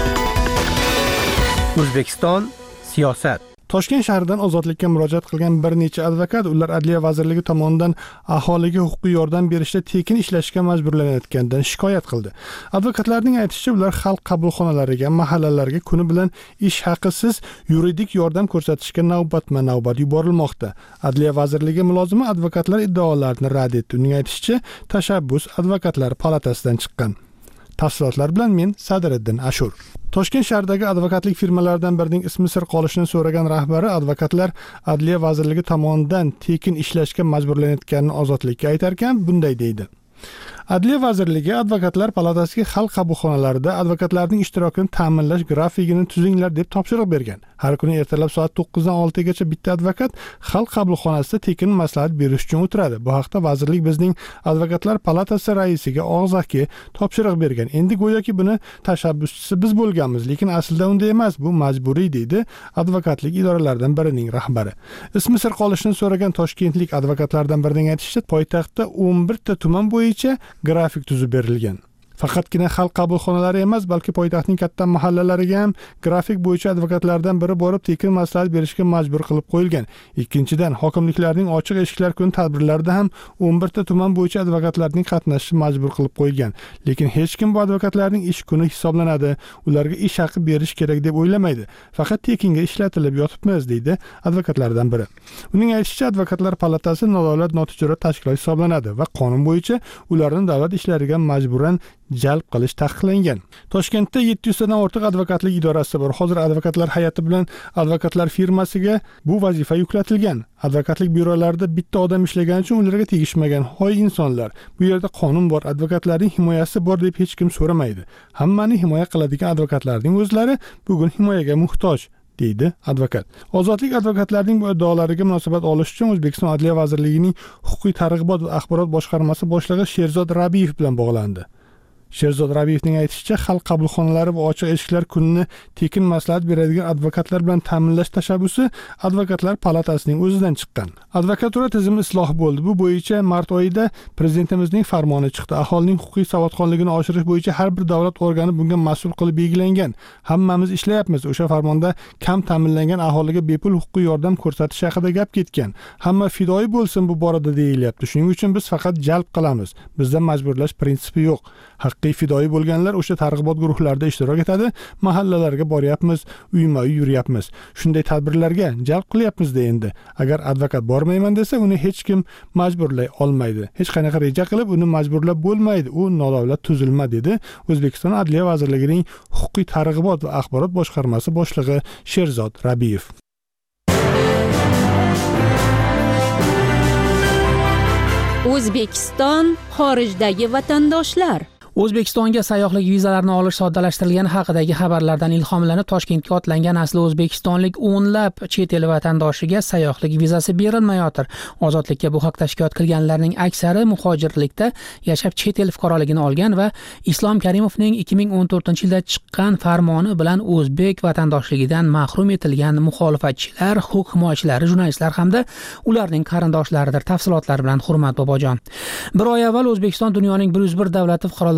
O'zbekiston siyosat. Toshkent shahridan ozodlikka murojaat qilgan bir necha advokat ular Adliya vazirligi tomonidan aholiga huquqiy yordam berishda tekin ishlashga majburlanayotganidan shikoyat qildi. Advokatlarning aytishicha, ular xalq qabulxonalariga, mahallalarga kuni bilan ish haqisiz yuridik yordam ko'rsatishga navbatma-navbat yuborilmoqda. Adliya vazirligi mulozimi advokatlar iddaolarini rad etdi. Uning aytishicha, tashabbus advokatlar palatasidan chiqqan. Tafsilotlar bilan men Sadiriddin Ashur. Toshkent shahridagi advokatlik firmalaridan birining ismi sir qolishini so'ragan rahbari advokatlar Adliya vazirligi tomonidan tekin ishlashga majburlanayotganini ozodlikka aytar ekan, bunday deydi. Adliya vazirligi advokatlar palatasiga xalq qabulxonalarida advokatlarning ishtirokini ta'minlash grafikini tuzinglar deb topshiriq bergan. Har kuni ertalab soat to'qqizdan oltigacha bitta advokat xalq qabulxonasida tekin maslahat berish uchun o'tiradi. Bu haqda vazirlik bizning advokatlar palatasi raisiga og'zaki topshiriq bergan. Endi go'yoki buni tashabbuschisi biz bo'lganmiz, lekin aslida unday emas, bu majburiy, deydi advokatlik idoralaridan birining rahbari. Ismi sir qolishini so'ragan toshkentlik advokatlardan birining aytishicha, poytaxtda o'n birta tuman bo'yicha grafik tuzib berilgan. Faqatgina xalq qabulxonalari emas, balki poytaxtning katta mahallalariga ham grafik bo'yicha advokatlardan biri borib tekin maslahat berishga majbur qilib qo'yilgan. Ikkinchidan, hokimliklarning ochiq eshiklar kuni tadbirlarida ham o'n birta tuman bo'yicha advokatlarning qatnashishi majbur qilib qo'yilgan. Lekin hech kim bu advokatlarning ish kuni hisoblanadi, ularga ish haqi berish kerak deb o'ylamaydi. Faqat tekinga ishlatilib yotibmiz, deydi advokatlardan biri. Uning aytishicha, advokatlar palatasi nodavlat notijorat tashkilot hisoblanadi va qonun bo'yicha ularni davlat ishlariga majburan jalb qilish taqiqlangan. Toshkentda yetti yuz tadan ortiq advokatlik idorasi bor. Hozir advokatlar hay'ati bilan advokatlar firmasiga bu vazifa yuklatilgan. Advokatlik byurolarida bitta odam ishlagani uchun ularga tegishmagan hoy insonlar. Bu yerda qonun bor, advokatlarning himoyasi bor deb hech kim so'ramaydi. Hammani himoya qiladigan advokatlarning o'zlari bugun himoyaga muhtoj, deydi advokat. Ozodlik advokatlarning bu iddaolariga munosabat olish uchun O'zbekiston Adliya vazirligining huquqiy targ'ibot va axborot boshqarmasi boshlig'i Sherzod Rabiyev bilan bog'landi. Sherzod Rabiyevning aytishicha, xalq qabulxonalari va ochiq eshiklar kunini tekin maslahat beradigan advokatlar bilan ta'minlash tashabbusi advokatlar palatasining o'zidan chiqqan. Advokatura tizimi isloh bo'ldi. Bu bo'yicha mart oyida prezidentimizning farmoni chiqdi. Aholining huquqiy savodxonligini oshirish bo'yicha har bir davlat organi bunga mas'ul qilib belgilangan. Hammamiz ishlayapmiz. O'sha farmonda kam ta'minlangan aholiga bepul huquqiy yordam ko'rsatish haqida gap ketgan. Hamma fidoyi bo'lsin bu borada deyilyapti. Shuning uchun biz faqat jalb qilamiz. Bizda majburlash prinsipi yo'q. Haqiqiy fidoyi bo'lganlar o'sha targ'ibot guruhlarida ishtirok etadi, mahallalarga boryapmiz, uyma-uy yuryapmiz. Shunday tadbirlarga jalb qilyapmiz-da endi. Agar advokat bormayman desa, uni hech kim majburlay olmaydi. Hech qanaqa reja qilib uni majburlab bo'lmaydi. U nodavlat tuzilma, dedi O'zbekiston Adliya vazirligining huquqiy targ'ibot va axborot boshqarmasi boshlig'i Sherzod Rabiyev. O'zbekiston xorijdagi vatandoshlar. O'zbekistonga sayyohlik vizalarini olish soddalashtirilgani haqidagi xabarlardan ilhomlanib Toshkentga otlangan asli o'zbekistonlik o'nlab chet el vatandoshiga sayyohlik vizasi berilmayotir. Ozodlikka bu haqda shikoyat qilganlarning aksari muhojirlikda yashab chet el fuqaroligini olgan va Islom Karimovning ikki ming o'n to'rtinchi yilda chiqqan farmoni bilan o'zbek vatandoshligidan mahrum etilgan muxolifatchilar, huquq himoyachilari, jurnalistlar hamda ularning qarindoshlaridir. Tafsilotlar bilan Hurmat Bobojon. Bir oy avval O'zbekiston dunyoning bir yuz bir davlati fuqarolari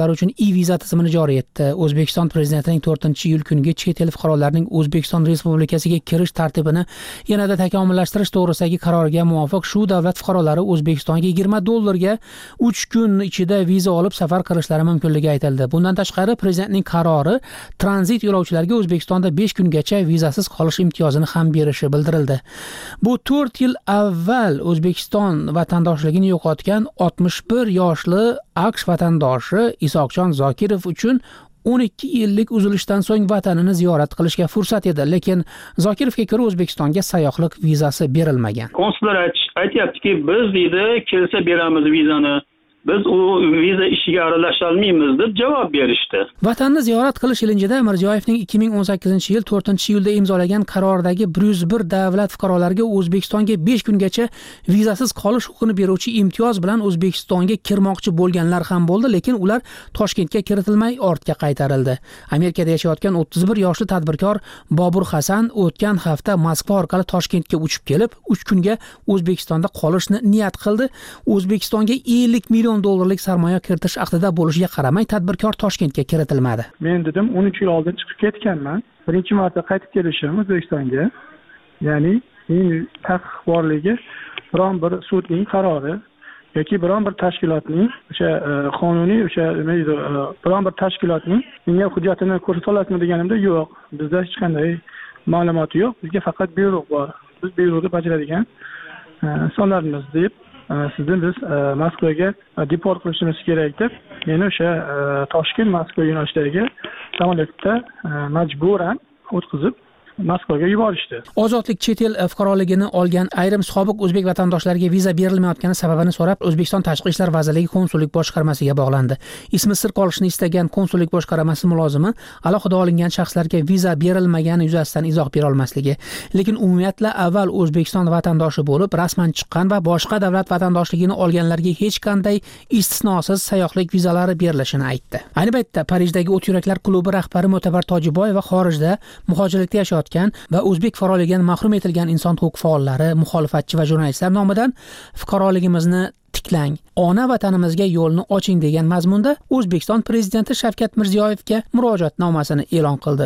fuqarolari uchun e-viza tizimini joriy etdi. O'zbekiston Prezidentining to'rtinchi iyul kuniga chet el fuqarolarining O'zbekiston Respublikasiga kirish tartibini yanada takomillashtirish to'g'risidagi qaroriga muvofiq shu davlat fuqarolari O'zbekistonga yigirma dollarga uch kun ichida viza olib safar qilishlari mumkinligi aytildi. Bundan tashqari Prezidentning qarori tranzit yo'lovchilarga O'zbekistonda besh kungacha vizasiz qolish imtiyozini ham berishi bildirildi. Bu to'rt yil avval O'zbekiston vatandoshligini yo'qotgan oltmish bir yoshli AQSh vatandoshi Isoqjon Zokirov uchun o'n ikki yillik uzilishdan so'ng vatanini ziyorat qilishga fursat edi, lekin Zokirovga ko'ra O'zbekistonga sayyohlik vizasi berilmagan. Konsullar aytayaptiki, biz deydi, kelsa beramiz vizani. Biz u viza ishiga aralasha olmaymiz deb javob berishdi. Vatanni ziyorat qilish ilinjida Mirziyoyevning ikki ming o'n sakkizinchi yil to'rtinchi iyulda imzolagan qaroridagi bir yuz bir davlat fuqarolariga O'zbekistonga besh kungacha vizasiz qolish huquqini beruvchi imtiyoz bilan O'zbekistonga kirmoqchi bo'lganlar ham bo'ldi, lekin ular Toshkentga kiritilmay ortga qaytarildi. Amerikada yashayotgan o'ttiz bir yoshli tadbirkor Bobur Hasan o'tgan hafta Moskva orqali Toshkentga uchib kelib, uch kunga O'zbekistonda qolishni niyat qildi. O'zbekistonga ellik million dollarlik sarmoya kiritish aqdida bo'lishiga qaramay tadbirkor Toshkentga kiritilmadi. Men dedim o'n uch yil oldin chiqib ketganman. Birinchi marta qaytib kelishim O'zbekistonga. Ya'ni men taqiq borligi biron bir sudning qarori yoki biron bir tashkilotning o'sha qonuniy o'sha nima deydi, biron bir tashkilotning menga hujjatini ko'rsata olasizmi deganimda yo'q. Bizda hech qanday ma'lumot yo'q. Bizga faqat buyruq bor. Biz buyruqni bajaradigan insonlarmiz deb sizni biz Moskvaga deport qilishimiz kerak deb meni o'sha Toshkent Moskva yo'nalishdagi samolyotda majburan o'tkazib Moskvaga yuborishdi. Ozodlik chet el fuqaroligini olgan ayrim sobiq o'zbek vatandoshlariga viza berilmayotgani sababini so'rab O'zbekiston Tashqi ishlar vazirligi konsullik boshqarmasiga bog'landi. Ismi sir qolishini istagan konsullik boshqarmasi mulozimi alohida olingan shaxslarga viza berilmagani yuzasidan izoh bera olmasligi, lekin umumiyatla avval O'zbekiston vatandoshi bo'lib rasman chiqqan va boshqa davlat vatandoshligini olganlarga hech qanday istisnosiz sayyohlik vizalari berilishini aytdi. Ayni paytda Parijdagi O't yuraklar klubi rahbari Mo'tabar Tojiboyev va xorijda muhojirlikda yashayotgan va o'zbek fuqaroligidan mahrum etilgan inson huquq faollari, muxolifatchi va jurnalistlar nomidan fuqaroligimizni tiklang, ona vatanimizga yo'lni oching degan mazmunda O'zbekiston Prezidenti Shavkat Mirziyoyevga murojaatnomasini e'lon qildi.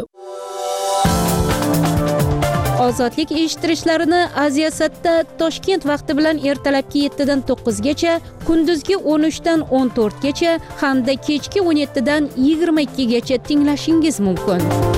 Ozodlik eshittirishlarini Aziyasatda Toshkent vaqti bilan ertalabki yettidan to'qqizgacha, kunduzgi o'n uchdan o'n to'rtgacha hamda kechki o'n yettidan yigirma ikkigacha tinglashingiz mumkin.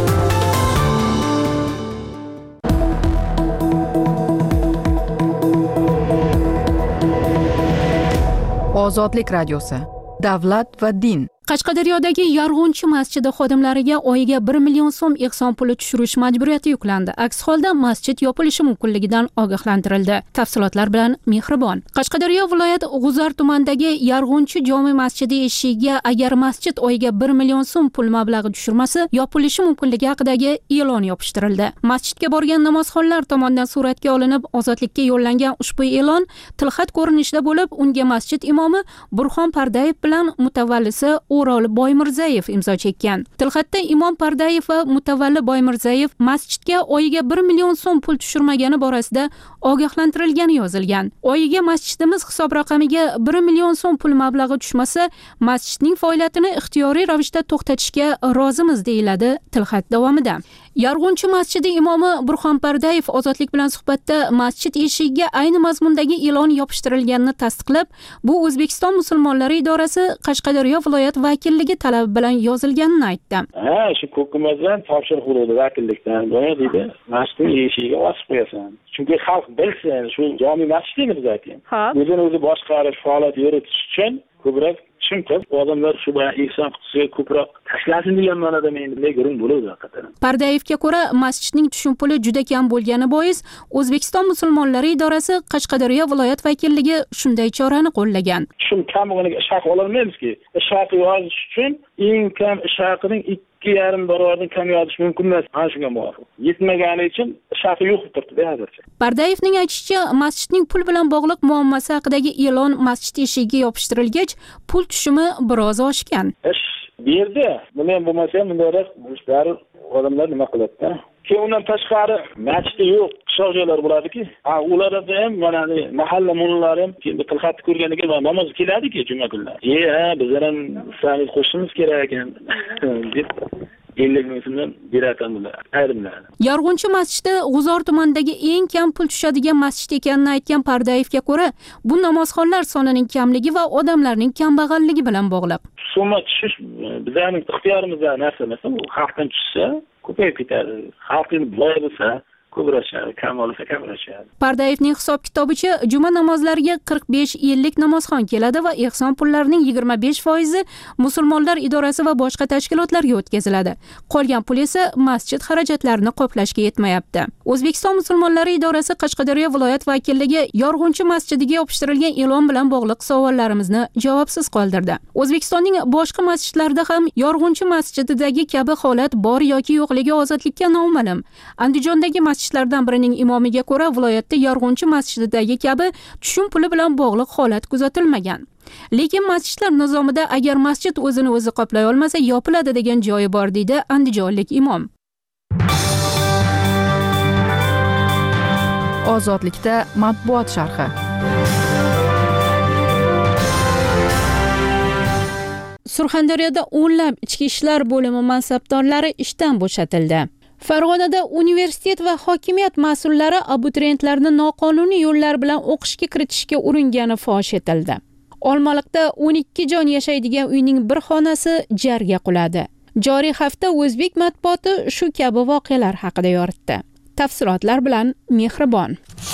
Ozodlik radiosi. Davlat va din. Qashqadaryodagi Yarg'unchi masjidi xodimlariga oyiga bir million so'm ehson puli tushirish majburiyati yuklandi. Aks holda masjid yopilishi mumkinligidan ogohlantirildi. Tafsilotlar bilan Mehribon. Qashqadaryo viloyat G'uzar tumanidagi Yarg'unchi jome masjidi eshigiga agar masjid oyiga bir million so'm pul mablag'i tushirmasa, yopilishi mumkinligi haqidagi e'lon yopishtirildi. Masjidga borgan namozxonlar tomonidan suratga olinib, ozodlikka yo'llangan ushbu e'lon tilxat ko'rinishida bo'lib, unga masjid imomi Burxon Pardayev bilan mutavallisi O'rol Boymirzayev imzo chekkan. Tilxatda Imom Pardayev va mutavalli Boymirzayev masjidga oyiga bir million so'm pul tushirmagani borasida ogohlantirilgani yozilgan. Oyiga masjidimiz hisob raqamiga bir million so'm pul mablag'i tushmasa, masjidning faoliyatini ixtiyoriy ravishda to'xtatishga rozimiz deyiladi tilxat davomida. Yarg'unchi masjidi imomi Burxon Pardayev ozodlik bilan suhbatda masjid eshigiga ayni mazmundagi e'lon yopishtirilganini tasdiqlab, bu O'zbekiston musulmonlari idorasi Qashqadaryo viloyat vakilligi talabi bilan yozilganini aytdi. Ha, shu hukumatdan topshiriq bo'ldi vakillikdan. Buni deydi, masjidning eshigiga osib qo'yasan. Chunki xalq bilsin, shu jome masjidimiz aytgan. O'zini o'zi boshqarish, faoliyat yuritish uchun ko'proq chunki odamlar shu bilan ehson qutisiga ko'proq tashlasin degan ma'noda men bunday guruh bo'ladi haqiqatan. Pardayevga ko'ra, masjidning tushum puli juda kam bo'lgani bois, O'zbekiston musulmonlari idorasi Qashqadaryo viloyat vakilligi shunday chorani qo'llagan. Tushum kam bo'lganiga ish haqi ololmaymizki. Ish haqi yozish uchun eng kam ish haqining ikki yarim barobardan kam yozish mumkin emas. Ana shunga muvofiq. Yetmagani uchun ish haqi yo'q deb turibdi hozircha. Pardayevning aytishicha, masjidning pul bilan bog'liq muammasi haqidagi e'lon masjid eshigiga yopishtirilgach, pul tushumi biroz oshgan. Ish berdi. Buni ham bo'lmasa ham bundoq bari odamlar nima qiladi-da? Keyin undan tashqari masjid yo'q, qishloq joylar bo'ladiki, ha ularda ham mana mahalla mullari ham tilxat ko'rganiga namoz keladi-ki juma kunlari. "E, ha, biz ham sizlarni qo'shishimiz kerak ekan" deb ellik ming so'mdan beratan bular ayrimlar. Yorg'unchi masjidi G'uzor tumanidagi eng kam pul tushadigan masjid ekanini aytgan Pardayevga ko'ra, bu namozxonlar sonining kamligi va odamlarning kambag'alligi bilan bog'liq. Summa tushish bizning ixtiyorimizda narsa emas, u xalqdan tushsa ko'payib ketadi. Xalqning boy bo'lsa ko'prashadi, kam bo'lsa kamrashadi. Pardayevning hisob kitobicha juma namozlariga qirq besh ellik namozxon keladi va ehson pullarining yigirma besh foizi musulmonlar idorasi va boshqa tashkilotlarga o'tkaziladi. Qolgan pul esa masjid xarajatlarini qoplashga yetmayapti. O'zbekiston musulmonlari idorasi Qashqadaryo viloyat vakilligi Yorg'unchi masjidiga yopishtirilgan e'lon bilan bog'liq savollarimizni javobsiz qoldirdi. O'zbekistonning boshqa masjidlarida ham Yorg'unchi masjididagi kabi holat bor yoki yo'qligi ozodlikka noma'lum. Andijondagi masjid masjidlardan birining imomiga ko'ra, viloyatda Yorg'unchi masjididagi kabi tushum puli bilan bog'liq holat kuzatilmagan. Lekin masjidlar nizomida agar masjid o'zini o'zi qoplay olmasa yopiladi degan joyi bor, deydi andijonlik imom. Ozodlikda matbuot sharhi. Surxondaryoda o'nlab ichki ishlar bo'limi mansabdorlari ishdan bo'shatildi. Farg'onada universitet va hokimiyat mas'ullari abituriyentlarni noqonuniy yo'llar bilan o'qishga kiritishga uringani fosh etildi. Olmaliqda o'n ikki jon yashaydigan uyning bir xonasi jarga quladi. Joriy hafta o'zbek matbuoti shu kabi voqealar haqida yoritdi. Tafsilotlar bilan Mehribon.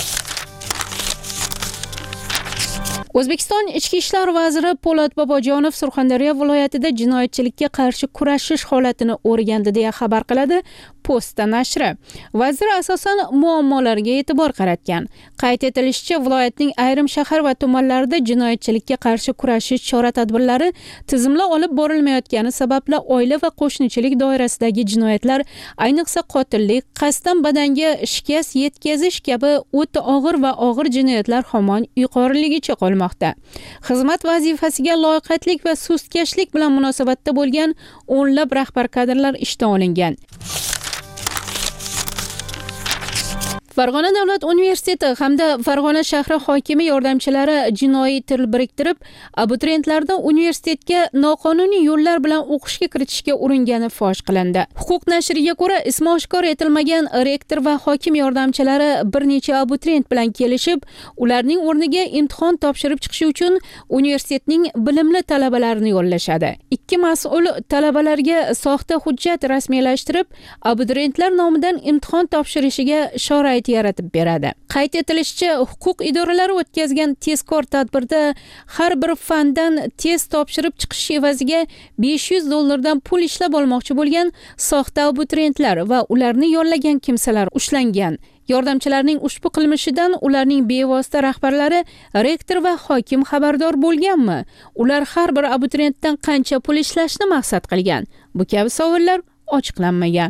O'zbekiston Ichki ishlar vaziri Po'lat Bobojonov Surxondaryo viloyatida jinoyatchilikka qarshi kurashish holatini o'rgandi deya xabar qiladi Posta nashri. Vazir asosan muammolarga e'tibor qaratgan. Qayd etilishicha, viloyatning ayrim shahar va tumanlarida jinoyatchilikka qarshi kurashish chora-tadbirlari tizimli olib borilmayotgani sababli oila va qo'shnichilik doirasidagi jinoyatlar, ayniqsa qotillik, qasddan badanga shikast yetkazish kabi o'ta og'ir va og'ir jinoyatlar hamon yuqoriligicha qolmoqda. Xizmat vazifasiga loyiqatlik va sustkashlik bilan munosabatda bo'lgan o'nlab rahbar kadrlar ishdan olingan. Farg'ona davlat universiteti hamda Farg'ona shahri hokimi yordamchilari jinoiy til biriktirib, abituriyentlarni universitetga noqonuniy yo'llar bilan o'qishga kiritishga uringani fosh qilindi. Huquq nashriga ko'ra, ismi oshkor etilmagan rektor va hokim yordamchilari bir necha abituriyent bilan kelishib, ularning o'rniga imtihon topshirib chiqishi uchun universitetning bilimli talabalarini yo'llashadi. Ikki mas'ul talabalarga soxta hujjat rasmiylashtirib, abituriyentlar nomidan imtihon topshirishiga sharoit yaratib beradi. Qayd etilishicha, huquq idoralari o'tkazgan tezkor tadbirda har bir fandan test topshirib chiqish evaziga besh yuz dollardan pul ishlab olmoqchi bo'lgan soxta abituriyentlar va ularni yollagan kimsalar ushlangan. Yordamchilarning ushbu qilmishidan ularning bevosita rahbarlari, rektor va hokim xabardor bo'lganmi? Ular har bir abituriyentdan qancha pul ishlashni maqsad qilgan? Bu kabi savollar ochiqlanmagan.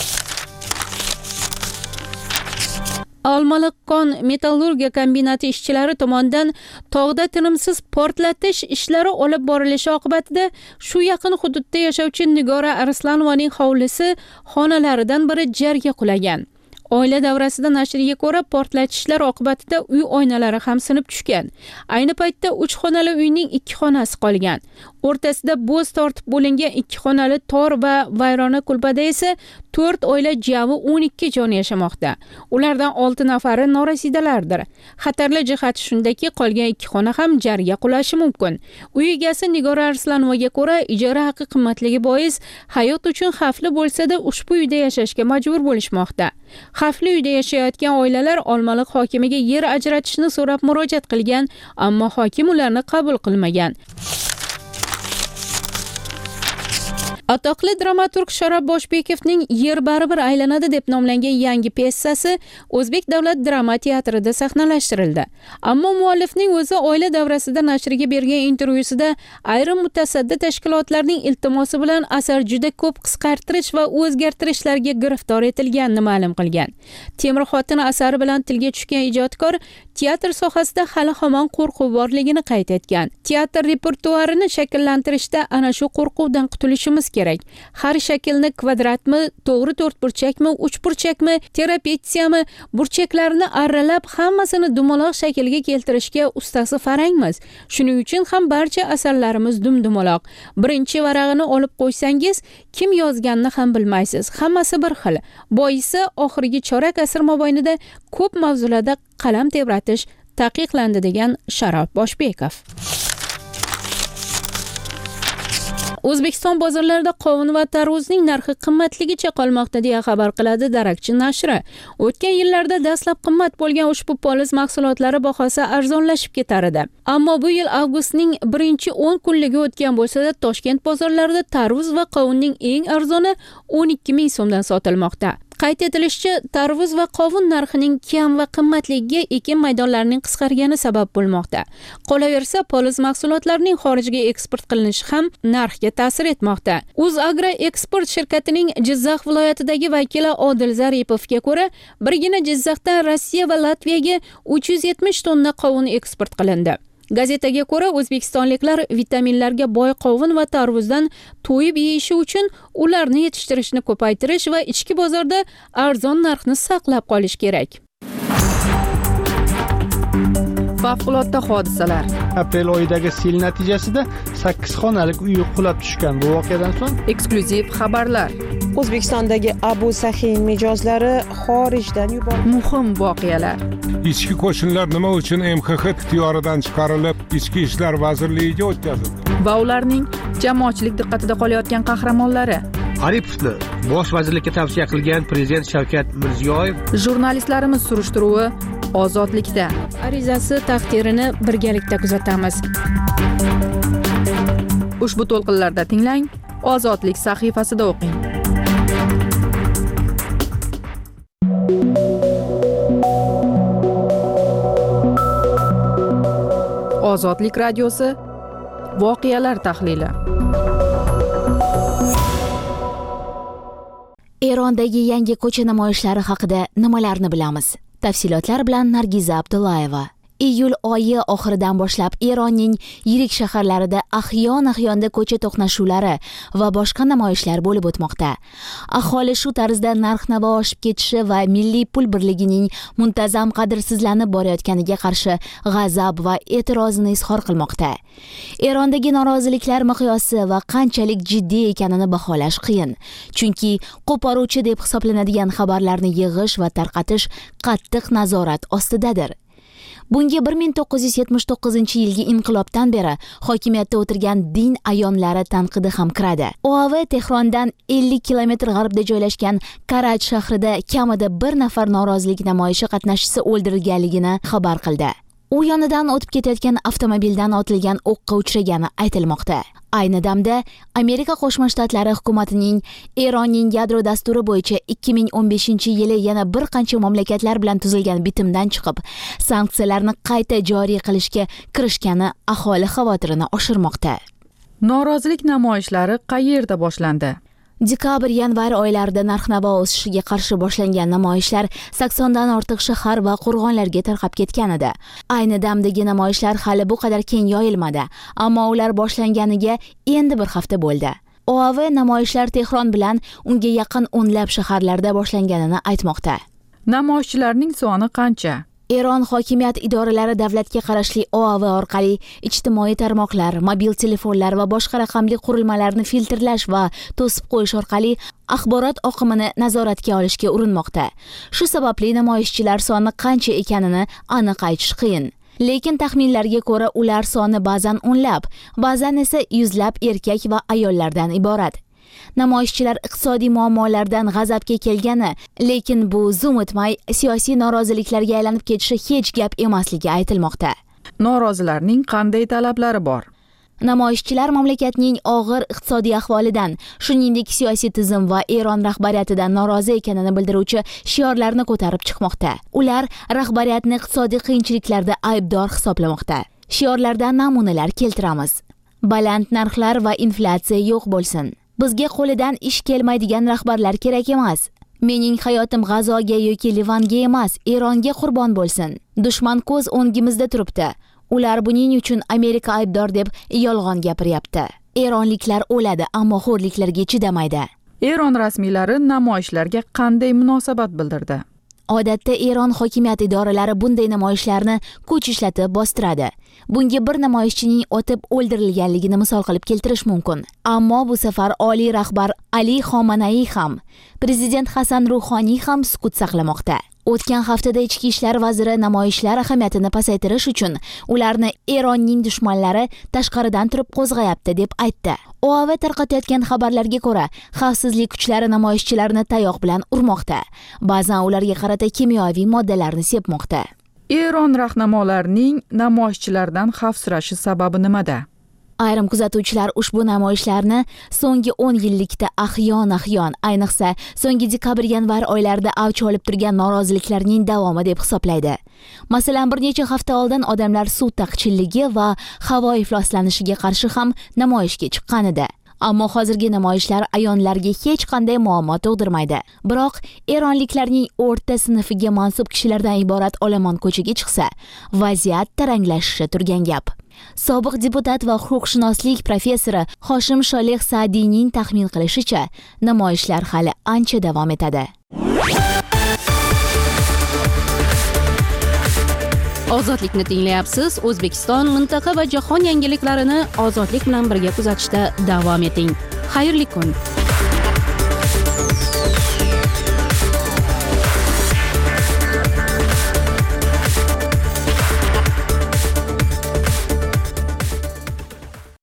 Olmaliq kon metallurgiya kombinati ishchilari tomonidan tog'da tinimsiz portlatish ishlari olib borilishi oqibatida shu yaqin hududda yashovchi Nigora Arslonovaning hovlisi xonalaridan biri jarga qulagan. Oila davrasida nashriga ko'ra, portlatishlar oqibatida uy oynalari ham sinib tushgan. Ayni paytda uch xonali uyning ikki xonasi qolgan. O'rtasida bo'z tortib bo'lingan ikki xonali tor va vayrona kulbada esa to'rt oila jami o'n ikki jon yashamoqda. Ulardan olti nafari norasidalardir. Xatarli jihati shundaki, qolgan ikki xona ham jarga qulashi mumkin. Uy egasi Nigora Arslonovaga ko'ra, ijara haqi qimmatligi bois hayot uchun xavfli bo'lsa-da ushbu uyda yashashga majbur bo'lishmoqda. Xavfli uyda yashayotgan oilalar Olmaliq hokimiga yer ajratishni so'rab murojaat qilgan, ammo hokim ularni qabul qilmagan. Atoqli dramaturg Sharob Boshbekovning Yer baribir aylanadi deb nomlangan yangi piyesasi O'zbek davlat drama teatrida sahnalashtirildi. Ammo muallifning o'zi oila davrasida nashriga bergan intervyusida ayrim mutasaddi tashkilotlarning iltimosi bilan asar juda ko'p qisqartirish va o'zgartirishlarga giriftor etilganini ma'lum qilgan. Temir xotin asari bilan tilga tushgan ijodkor teatr sohasida hali hamon qo'rquv borligini qayd etgan. Teatr repertuarini shakllantirishda ana shu qo'rquvdan qutulishimiz kerak. Har shaklni kvadratmi, to'g'ri to'rtburchakmi, uchburchakmi, terapetsiyami, burchaklarni arralab hammasini dumaloq shaklga keltirishga ustasi farangmiz. Shuning uchun ham barcha asarlarimiz dumdumaloq. Birinchi varag'ini olib qo'ysangiz, kim yozganini ham bilmaysiz. Hammasi bir xil. Boisi oxirgi chorak asr mobaynida ko'p mavzularda qalam tebratish taqiqlandi degan Sharof Boshbekov. O'zbekiston bozorlarida qovun va tarvuzning narxi qimmatligicha qolmoqda deya xabar qiladi Darakchi nashri. O'tgan yillarda dastlab qimmat bo'lgan ushbu poliz mahsulotlari bahosi arzonlashib ketar edi. Ammo bu yil avgustning birinchi o'n kunligi o'tgan bo'lsa-da, Toshkent bozorlarida tarvuz va qovunning eng arzoni o'n ikki ming so'mdan sotilmoqda. Qayd etilishicha, tarvuz va qovun narxining kam va qimmatligiga ekin maydonlarining qisqargani sabab bo'lmoqda. Qolaversa, poliz mahsulotlarining xorijga eksport qilinishi ham narxga ta'sir etmoqda. O'zagro Eksport shirkatining Jizzax viloyatidagi vakili Odil Zaripovga ko'ra, birgina Jizzaxdan Rossiya va Latviyaga uch yuz yetmish tonna qovun eksport qilindi. Gazetaga ko'ra, o'zbekistonliklar vitaminlarga boy qovun va tarvuzdan to'yib yeyishi uchun ularni yetishtirishni ko'paytirish va ichki bozorda arzon narxni saqlab qolish kerak. Favqulodda hodisalar. Aprel oyidagi sel natijasida sakkiz xonalik uy qulab tushgan. Bu voqeadan so'ng eksklyuziv xabarlar. O'zbekistondagi Abu Sahin mijozlari xorijdan yuborildi. Muhim voqealar. Ichki qo'shinlar nima uchun M X X ixtiyoridan chiqarilib, Ichki ishlar vazirligiga o'tkazildi? Va ularning jamoatchilik diqqatida qolayotgan qahramonlari. Aripovni bosh vazirlikka tavsiya qilgan prezident Shavkat Mirziyoyev. Jurnalistlarimiz surishtiruvi Ozodlikda. Arizasi taqdirini birgalikda kuzatamiz. Ushbu to'lqinlarda tinglang, Ozodlik sahifasida o'qing. Ozodlik radiosi voqealar tahlili. Erondagi yangi ko'cha namoyishlari haqida nimalarni bilamiz? Tafsilotlar bilan Nargiza Abdullayeva. Iyul oyi oxiridan boshlab Eronning yirik shaharlarida ahyon-ahyonda ko'cha to'qnashuvlari va boshqa namoyishlar bo'lib o'tmoqda. Aholi shu tarzda narx-navo oshib ketishi va milliy pul birligining muntazam qadrsizlanib borayotganiga qarshi g'azab va e'tirozini izhor qilmoqda. Erondagi noroziliklar miqyosi va qanchalik jiddiy ekanini baholash qiyin. Chunki qo'poruvchi deb hisoblanadigan xabarlarni yig'ish va tarqatish qattiq nazorat ostidadir. Bunga bir ming to'qqiz yuz yetmish to'qqizinchi yilgi inqilobdan beri hokimiyatda o'tirgan din ayonlari tanqidi ham kiradi. O A V Tehrondan ellik kilometr g'arbda joylashgan Karaj shahrida kamida bir nafar norozilik namoyishi qatnashchisi o'ldirilganligini xabar qildi. U yonidan o'tib ketayotgan avtomobildan otilgan o'qqa uchragani aytilmoqda. Ayni damda Amerika Qo'shma Shtatlari hukumatining Eronning yadro dasturi bo'yicha ikki ming o'n beshinchi yili yana bir qancha mamlakatlar bilan tuzilgan bitimdan chiqib, sanksiyalarni qayta joriy qilishga kirishgani aholi xavotirini oshirmoqda. Norozilik namoyishlari qayerda boshlandi? Dekabr-yanvar oylarida narx-navo o'sishiga qarshi boshlangan namoyishlar saksondan ortiq shahar va qo'rg'onlarga tarqab ketgan edi. Ayni damdagi namoyishlar hali bu qadar keng yoyilmadi, ammo ular boshlanganiga endi bir hafta bo'ldi. O A V namoyishlar Tehron bilan unga yaqin o'nlab shaharlarda boshlanganini aytmoqda. Namoyishchilarning soni qancha? Eron hokimiyat idoralari davlatga qarashli O A V orqali ijtimoiy tarmoqlar, mobil telefonlar va boshqa raqamli qurilmalarni filtrlash va to'sib qo'yish orqali axborot oqimini nazoratga olishga urinmoqda. Shu sababli namoyishchilar soni qancha ekanini aniq aytish qiyin. Lekin taxminlarga ko'ra ular soni ba'zan o'nlab, ba'zan esa yuzlab erkak va ayollardan iborat. Namoyishchilar iqtisodiy muammolardan g'azabga kelgani, lekin bu zum o'tmay siyosiy noroziliklarga aylanib ketishi hech gap emasligi aytilmoqda. Norozilarning qanday talablari bor? Namoyishchilar mamlakatning og'ir iqtisodiy ahvolidan, shuningdek siyosiy tizim va Eron rahbariyatidan norozi ekanini bildiruvchi shiorlarni ko'tarib chiqmoqda. Ular rahbariyatni iqtisodiy qiyinchiliklarda aybdor hisoblamoqda. Shiorlardan namunalar keltiramiz. Baland narxlar va inflyatsiya yo'q bo'lsin. Bizga qo'lidan ish kelmaydigan rahbarlar kerak emas. mening hayotim G'azoga yoki Livanga emas, Eronga qurbon bo'lsin. Dushman ko'z o'ngimizda turibdi. Ular buning uchun Amerika aybdor deb yolg'on gapiryapti. Eronliklar o'ladi, ammo xo'rliklarga chidamaydi. Eron rasmiylari namoyishlarga qanday munosabat bildirdi? Odatda Eron hokimiyat idoralari bunday namoyishlarni kuch ishlatib bostiradi. Bunga bir namoyishchining otib o'ldirilganligini misol qilib keltirish mumkin. Ammo bu safar oliy rahbar Ali Xomanaiy ham, prezident Hasan Ruhoniy ham sukut saqlamoqda. O'tgan haftada ichki ishlar vaziri namoyishlar ahamiyatini pasaytirish uchun ularni Eronning dushmanlari tashqaridan turib qo'zg'ayapti deb aytdi. O A V tarqatayotgan xabarlarga ko'ra, xavfsizlik kuchlari namoyishchilarni tayoq bilan urmoqda. Ba'zan ularga qarata kimyoviy moddalarni sepmoqda. Eron rahnamolarining namoyishchilardan xavfsirashi sababi nimada? Ayrim kuzatuvchilar ushbu namoyishlarni so'nggi o'n yillikda ahyon-ahyon, ayniqsa so'nggi dekabr-yanvar oylarida avj olib turgan noroziliklarning davomi deb hisoblaydi. Masalan, bir necha hafta oldin odamlar suv taqchilligi va havo ifloslanishiga qarshi ham namoyishga chiqqan edi. Ammo hozirgi namoyishlar ayonlarga hech qanday muammo tug'dirmaydi. Biroq eronliklarning o'rta sinfiga mansub kishilardan iborat olomon ko'chaga chiqsa, vaziyat taranglashishi turgan gap. Sobiq deputat va huquqshunoslik professori Hoshim Sholeh Saadiyning taxmin qilishicha, namoyishlar hali ancha davom etadi. Ozodlikni tinglayapsiz. O'zbekiston, mintaqa va jahon yangiliklarini ozodlik bilan birga kuzatishda davom eting. Xayrli kun.